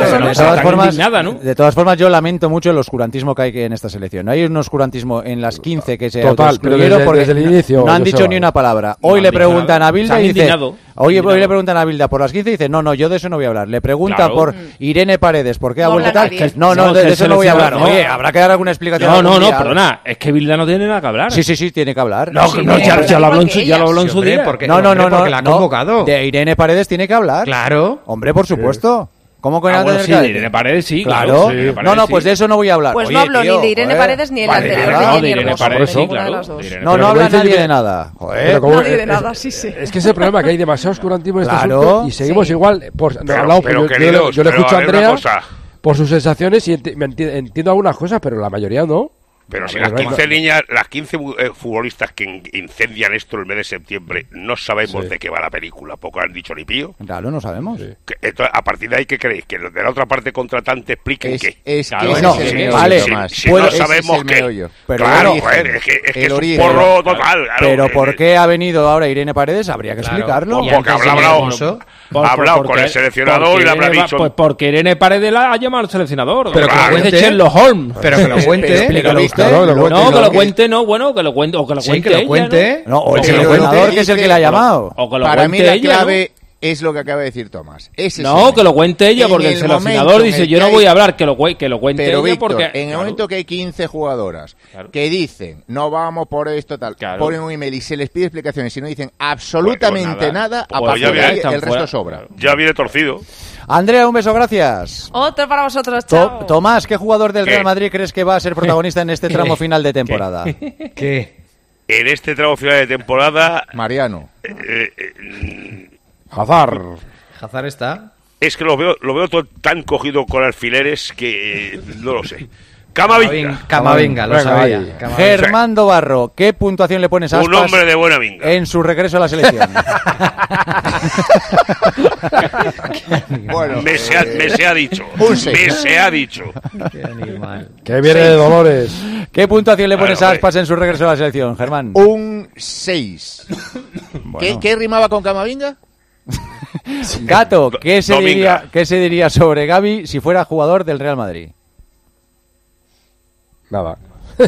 de todas formas yo lamento mucho el oscurantismo que hay en esta selección. Hay un oscurantismo en las 15 que se autoexcluyeron porque desde el inicio, no han dicho ni una palabra. Hoy le preguntan a Bilda y dice... Hoy le preguntan a Bilda por las 15 y dice, no, yo de eso no voy a hablar. Le preguntan por Irene Paredes, ¿por qué ha vuelto tal? No, de eso no voy a hablar. Oye, habrá que dar alguna explicación. No, perdona, es que Bilda no tiene nada que hablar. Sí, tiene que hablar. Ya lo habló en su día. No, porque la ha convocado. De Irene Paredes tiene que hablar. Claro. Hombre, por supuesto. ¿Cómo que de Irene Paredes sí, claro. Pues de eso no voy a hablar. Pues no hablo ni de Irene Paredes ni el anterior. De Irene Paredes sí, claro. No habla nadie de nada. Nadie de nada, sí. Es que ese problema que hay demasiado oscurantismo en este asunto y seguimos igual. Yo le escucho a Andrea por sus sensaciones y entiendo algunas cosas, pero la mayoría no. Pero si las 15 niñas, las 15 futbolistas que incendian esto el mes de septiembre, no sabemos de qué va la película, poco han dicho ni pío. Claro, no sabemos. Entonces, a partir de ahí, ¿qué queréis? Que los de la otra parte contratante expliquen qué. Si no sabemos qué. Claro, es que es un porro total. Pero ¿por qué ha venido ahora Irene Paredes? Habría que explicarlo. Porque ha hablado con el seleccionador y le habrá dicho... Pues porque Irene Paredes la ha llamado al seleccionador. Pero que lo cuente Sherlock Holmes. Pero que lo cuente. Que lo cuente, o que lo cuente. O el seleccionador que es el que le ha llamado. Para mí la clave es lo que acaba de decir Tomás. Que lo cuente ella, porque el seleccionador dice, yo no voy a hablar, que lo cuente pero ella. Víctor, porque en el momento que hay 15 jugadoras que dicen, no vamos por esto, tal, ponen un email y se les pide explicaciones y no dicen absolutamente nada, a partir de ahí el resto sobra. Ya viene torcido. Andrea, un beso, gracias. Otro para vosotros, chao. Tomás, ¿qué jugador del Real Madrid crees que va a ser protagonista en este tramo final de temporada? ¿Qué? En este tramo final de temporada... Mariano. Hazard está. Es que lo veo todo tan cogido con alfileres que no lo sé. Camavinga, lo sabía. Germán Barro, ¿qué puntuación le pones a Aspas? Un hombre de buena vinga. En su regreso a la selección. Bueno, me se ha dicho. Me se ha dicho. Qué animal. Que viene de Dolores. ¿Qué puntuación le pones a Aspas en su regreso a la selección, Germán? Un 6. Bueno. ¿Qué rimaba con Camavinga? Gato, ¿qué se diría sobre Gavi si fuera jugador del Real Madrid? Nada.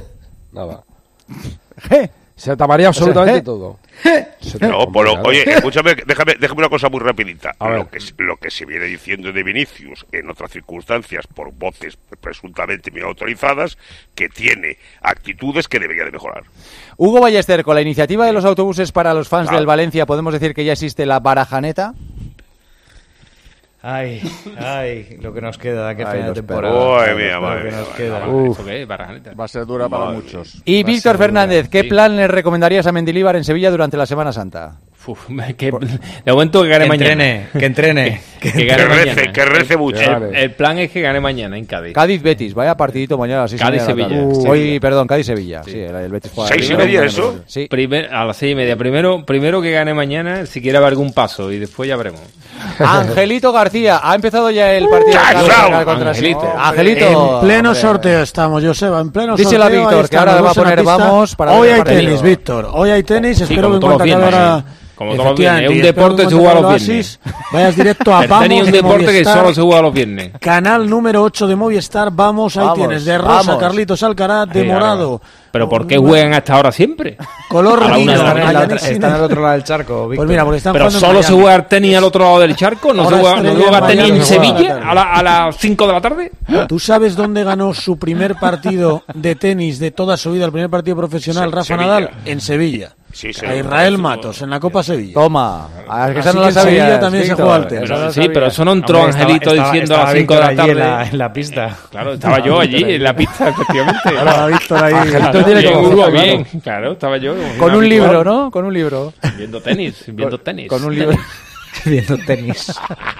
Se taparía absolutamente todo. Oye, escúchame, déjame una cosa muy rapidita. Lo que se viene diciendo de Vinicius en otras circunstancias por voces presuntamente bien autorizadas, que tiene actitudes que debería de mejorar. Hugo Ballester, con la iniciativa de los autobuses para los fans del Valencia, ¿podemos decir que ya existe la barajaneta? Ay, lo que nos queda, qué pena de temporada. Va a ser dura para muchos. Y Víctor Fernández, ¿qué plan le recomendarías a Mendilibar en Sevilla durante la Semana Santa? De momento que gane mañana. Que entrene. Que rece mucho. El plan es que gane mañana en Cádiz. Cádiz-Betis, vaya partidito mañana a las 6:30. Cádiz-Sevilla. Sí, el Betis juega. ¿6:30 eso? Sí. A las 6:30. Primero que gane mañana, si quiere haber algún paso, y después ya veremos. Angelito García, ha empezado ya el partido contra Angelito. En pleno sorteo estamos, Joseba, en pleno sorteo. Díselo a Víctor, que ahora va a poner vamos para... Hoy hay tenis, Víctor, hoy hay tenis, espero que en cuanto acabe ahora... Como todos los viernes, es un deporte que se juega los viernes. Vayas directo a Vamos. Es un deporte que solo se juega los viernes. Canal número 8 de Movistar, Vamos, ahí tienes, de rosa, Carlitos Alcaraz, de morado. ¿Pero por qué juegan hasta ahora siempre? Color vino. Están al otro lado del charco, Víctor. Pues mira, porque están pero solo se juega tenis al otro lado del charco, no se juega tenis en Sevilla a las 5 de la tarde. ¿Tú sabes dónde ganó su primer partido de tenis de toda su vida, el primer partido profesional, Rafa Nadal? En Sevilla. Sí, a Israel Matos en la Copa Sevilla. Toma, a que esa no Así la que en Sevilla sabía. también se juega al tenis. Sí, pero eso no entró Angelito diciendo a las 5 de la tarde. En la pista. Claro, estaba yo allí en la pista, efectivamente. Ahora Víctor ahí. Angelito tiene que Burgos, bien. Claro, estaba yo. Con un libro, ¿no? Con un libro. Viendo tenis. Con un libro. Viendo tenis.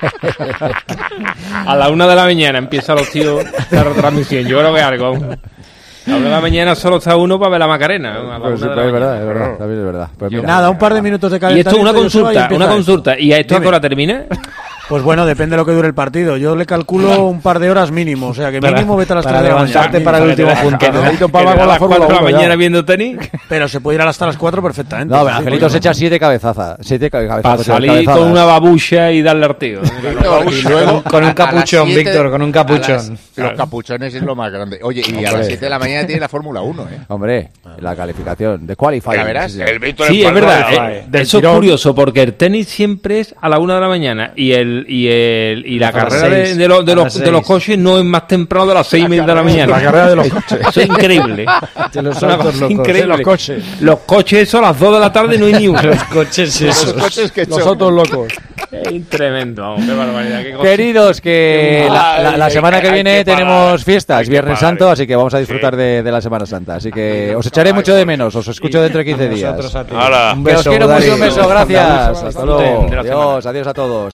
A la 1 de la mañana empieza los tíos la retransmisión. Yo creo que algo. A la 1 de la mañana solo está uno para ver la Macarena. Pues es verdad, también es verdad. Pues mira. Nada, un par de minutos de Y calentamiento. esto Joseba, una consulta. ¿Y a esto a Dime. qué hora termina? Pues bueno, depende de lo que dure el partido. Yo le calculo un par de horas mínimo. O sea, que mínimo vete a las 3 de la mañana. levantarte para el último punto. Que necesito para con la a las Fórmula 4 de la 1 mañana ya. viendo tenis. Pero se puede ir hasta las 4 perfectamente. No, Sí, pero Angelito se echa 7 cabezazas. 7 cabezazas. Para salir con una babucha y darle al tío. Y luego, Con un a las capuchón, 7 Víctor, con un capuchón. Los capuchones es lo más grande. Oye, y a las 7 de la mañana tiene la Fórmula 1, ¿eh? Hombre, la calificación de qualifying. Ya verás. Sí, sí. El Víctor Sí, es verdad. del Eso es tirón. curioso porque el tenis siempre es a la 1 de la mañana y la A las carrera 6. de A las los 6. coches no es más temprano de las 6:30 de la mañana. La carrera de los coches. Eso es increíble. De los Es una autos cosa locos. increíble. De los coches. Los coches, eso a las 2 de la tarde no hay ni uno. Los coches esos. Los coches que Los autos locos. Es tremendo, vamos, qué barbaridad. Qué cosa. Queridos, que la semana que hay viene que parar, tenemos fiestas, hay que Viernes parar. Santo, así que vamos a disfrutar de la Semana Santa. Así que os echaré mucho de menos, os escucho dentro de 15 días. Nosotros a ti. Hala. Un Que os beso, quiero mucho, Darío. un beso, gracias. Hasta luego. De la semana. Adiós a todos.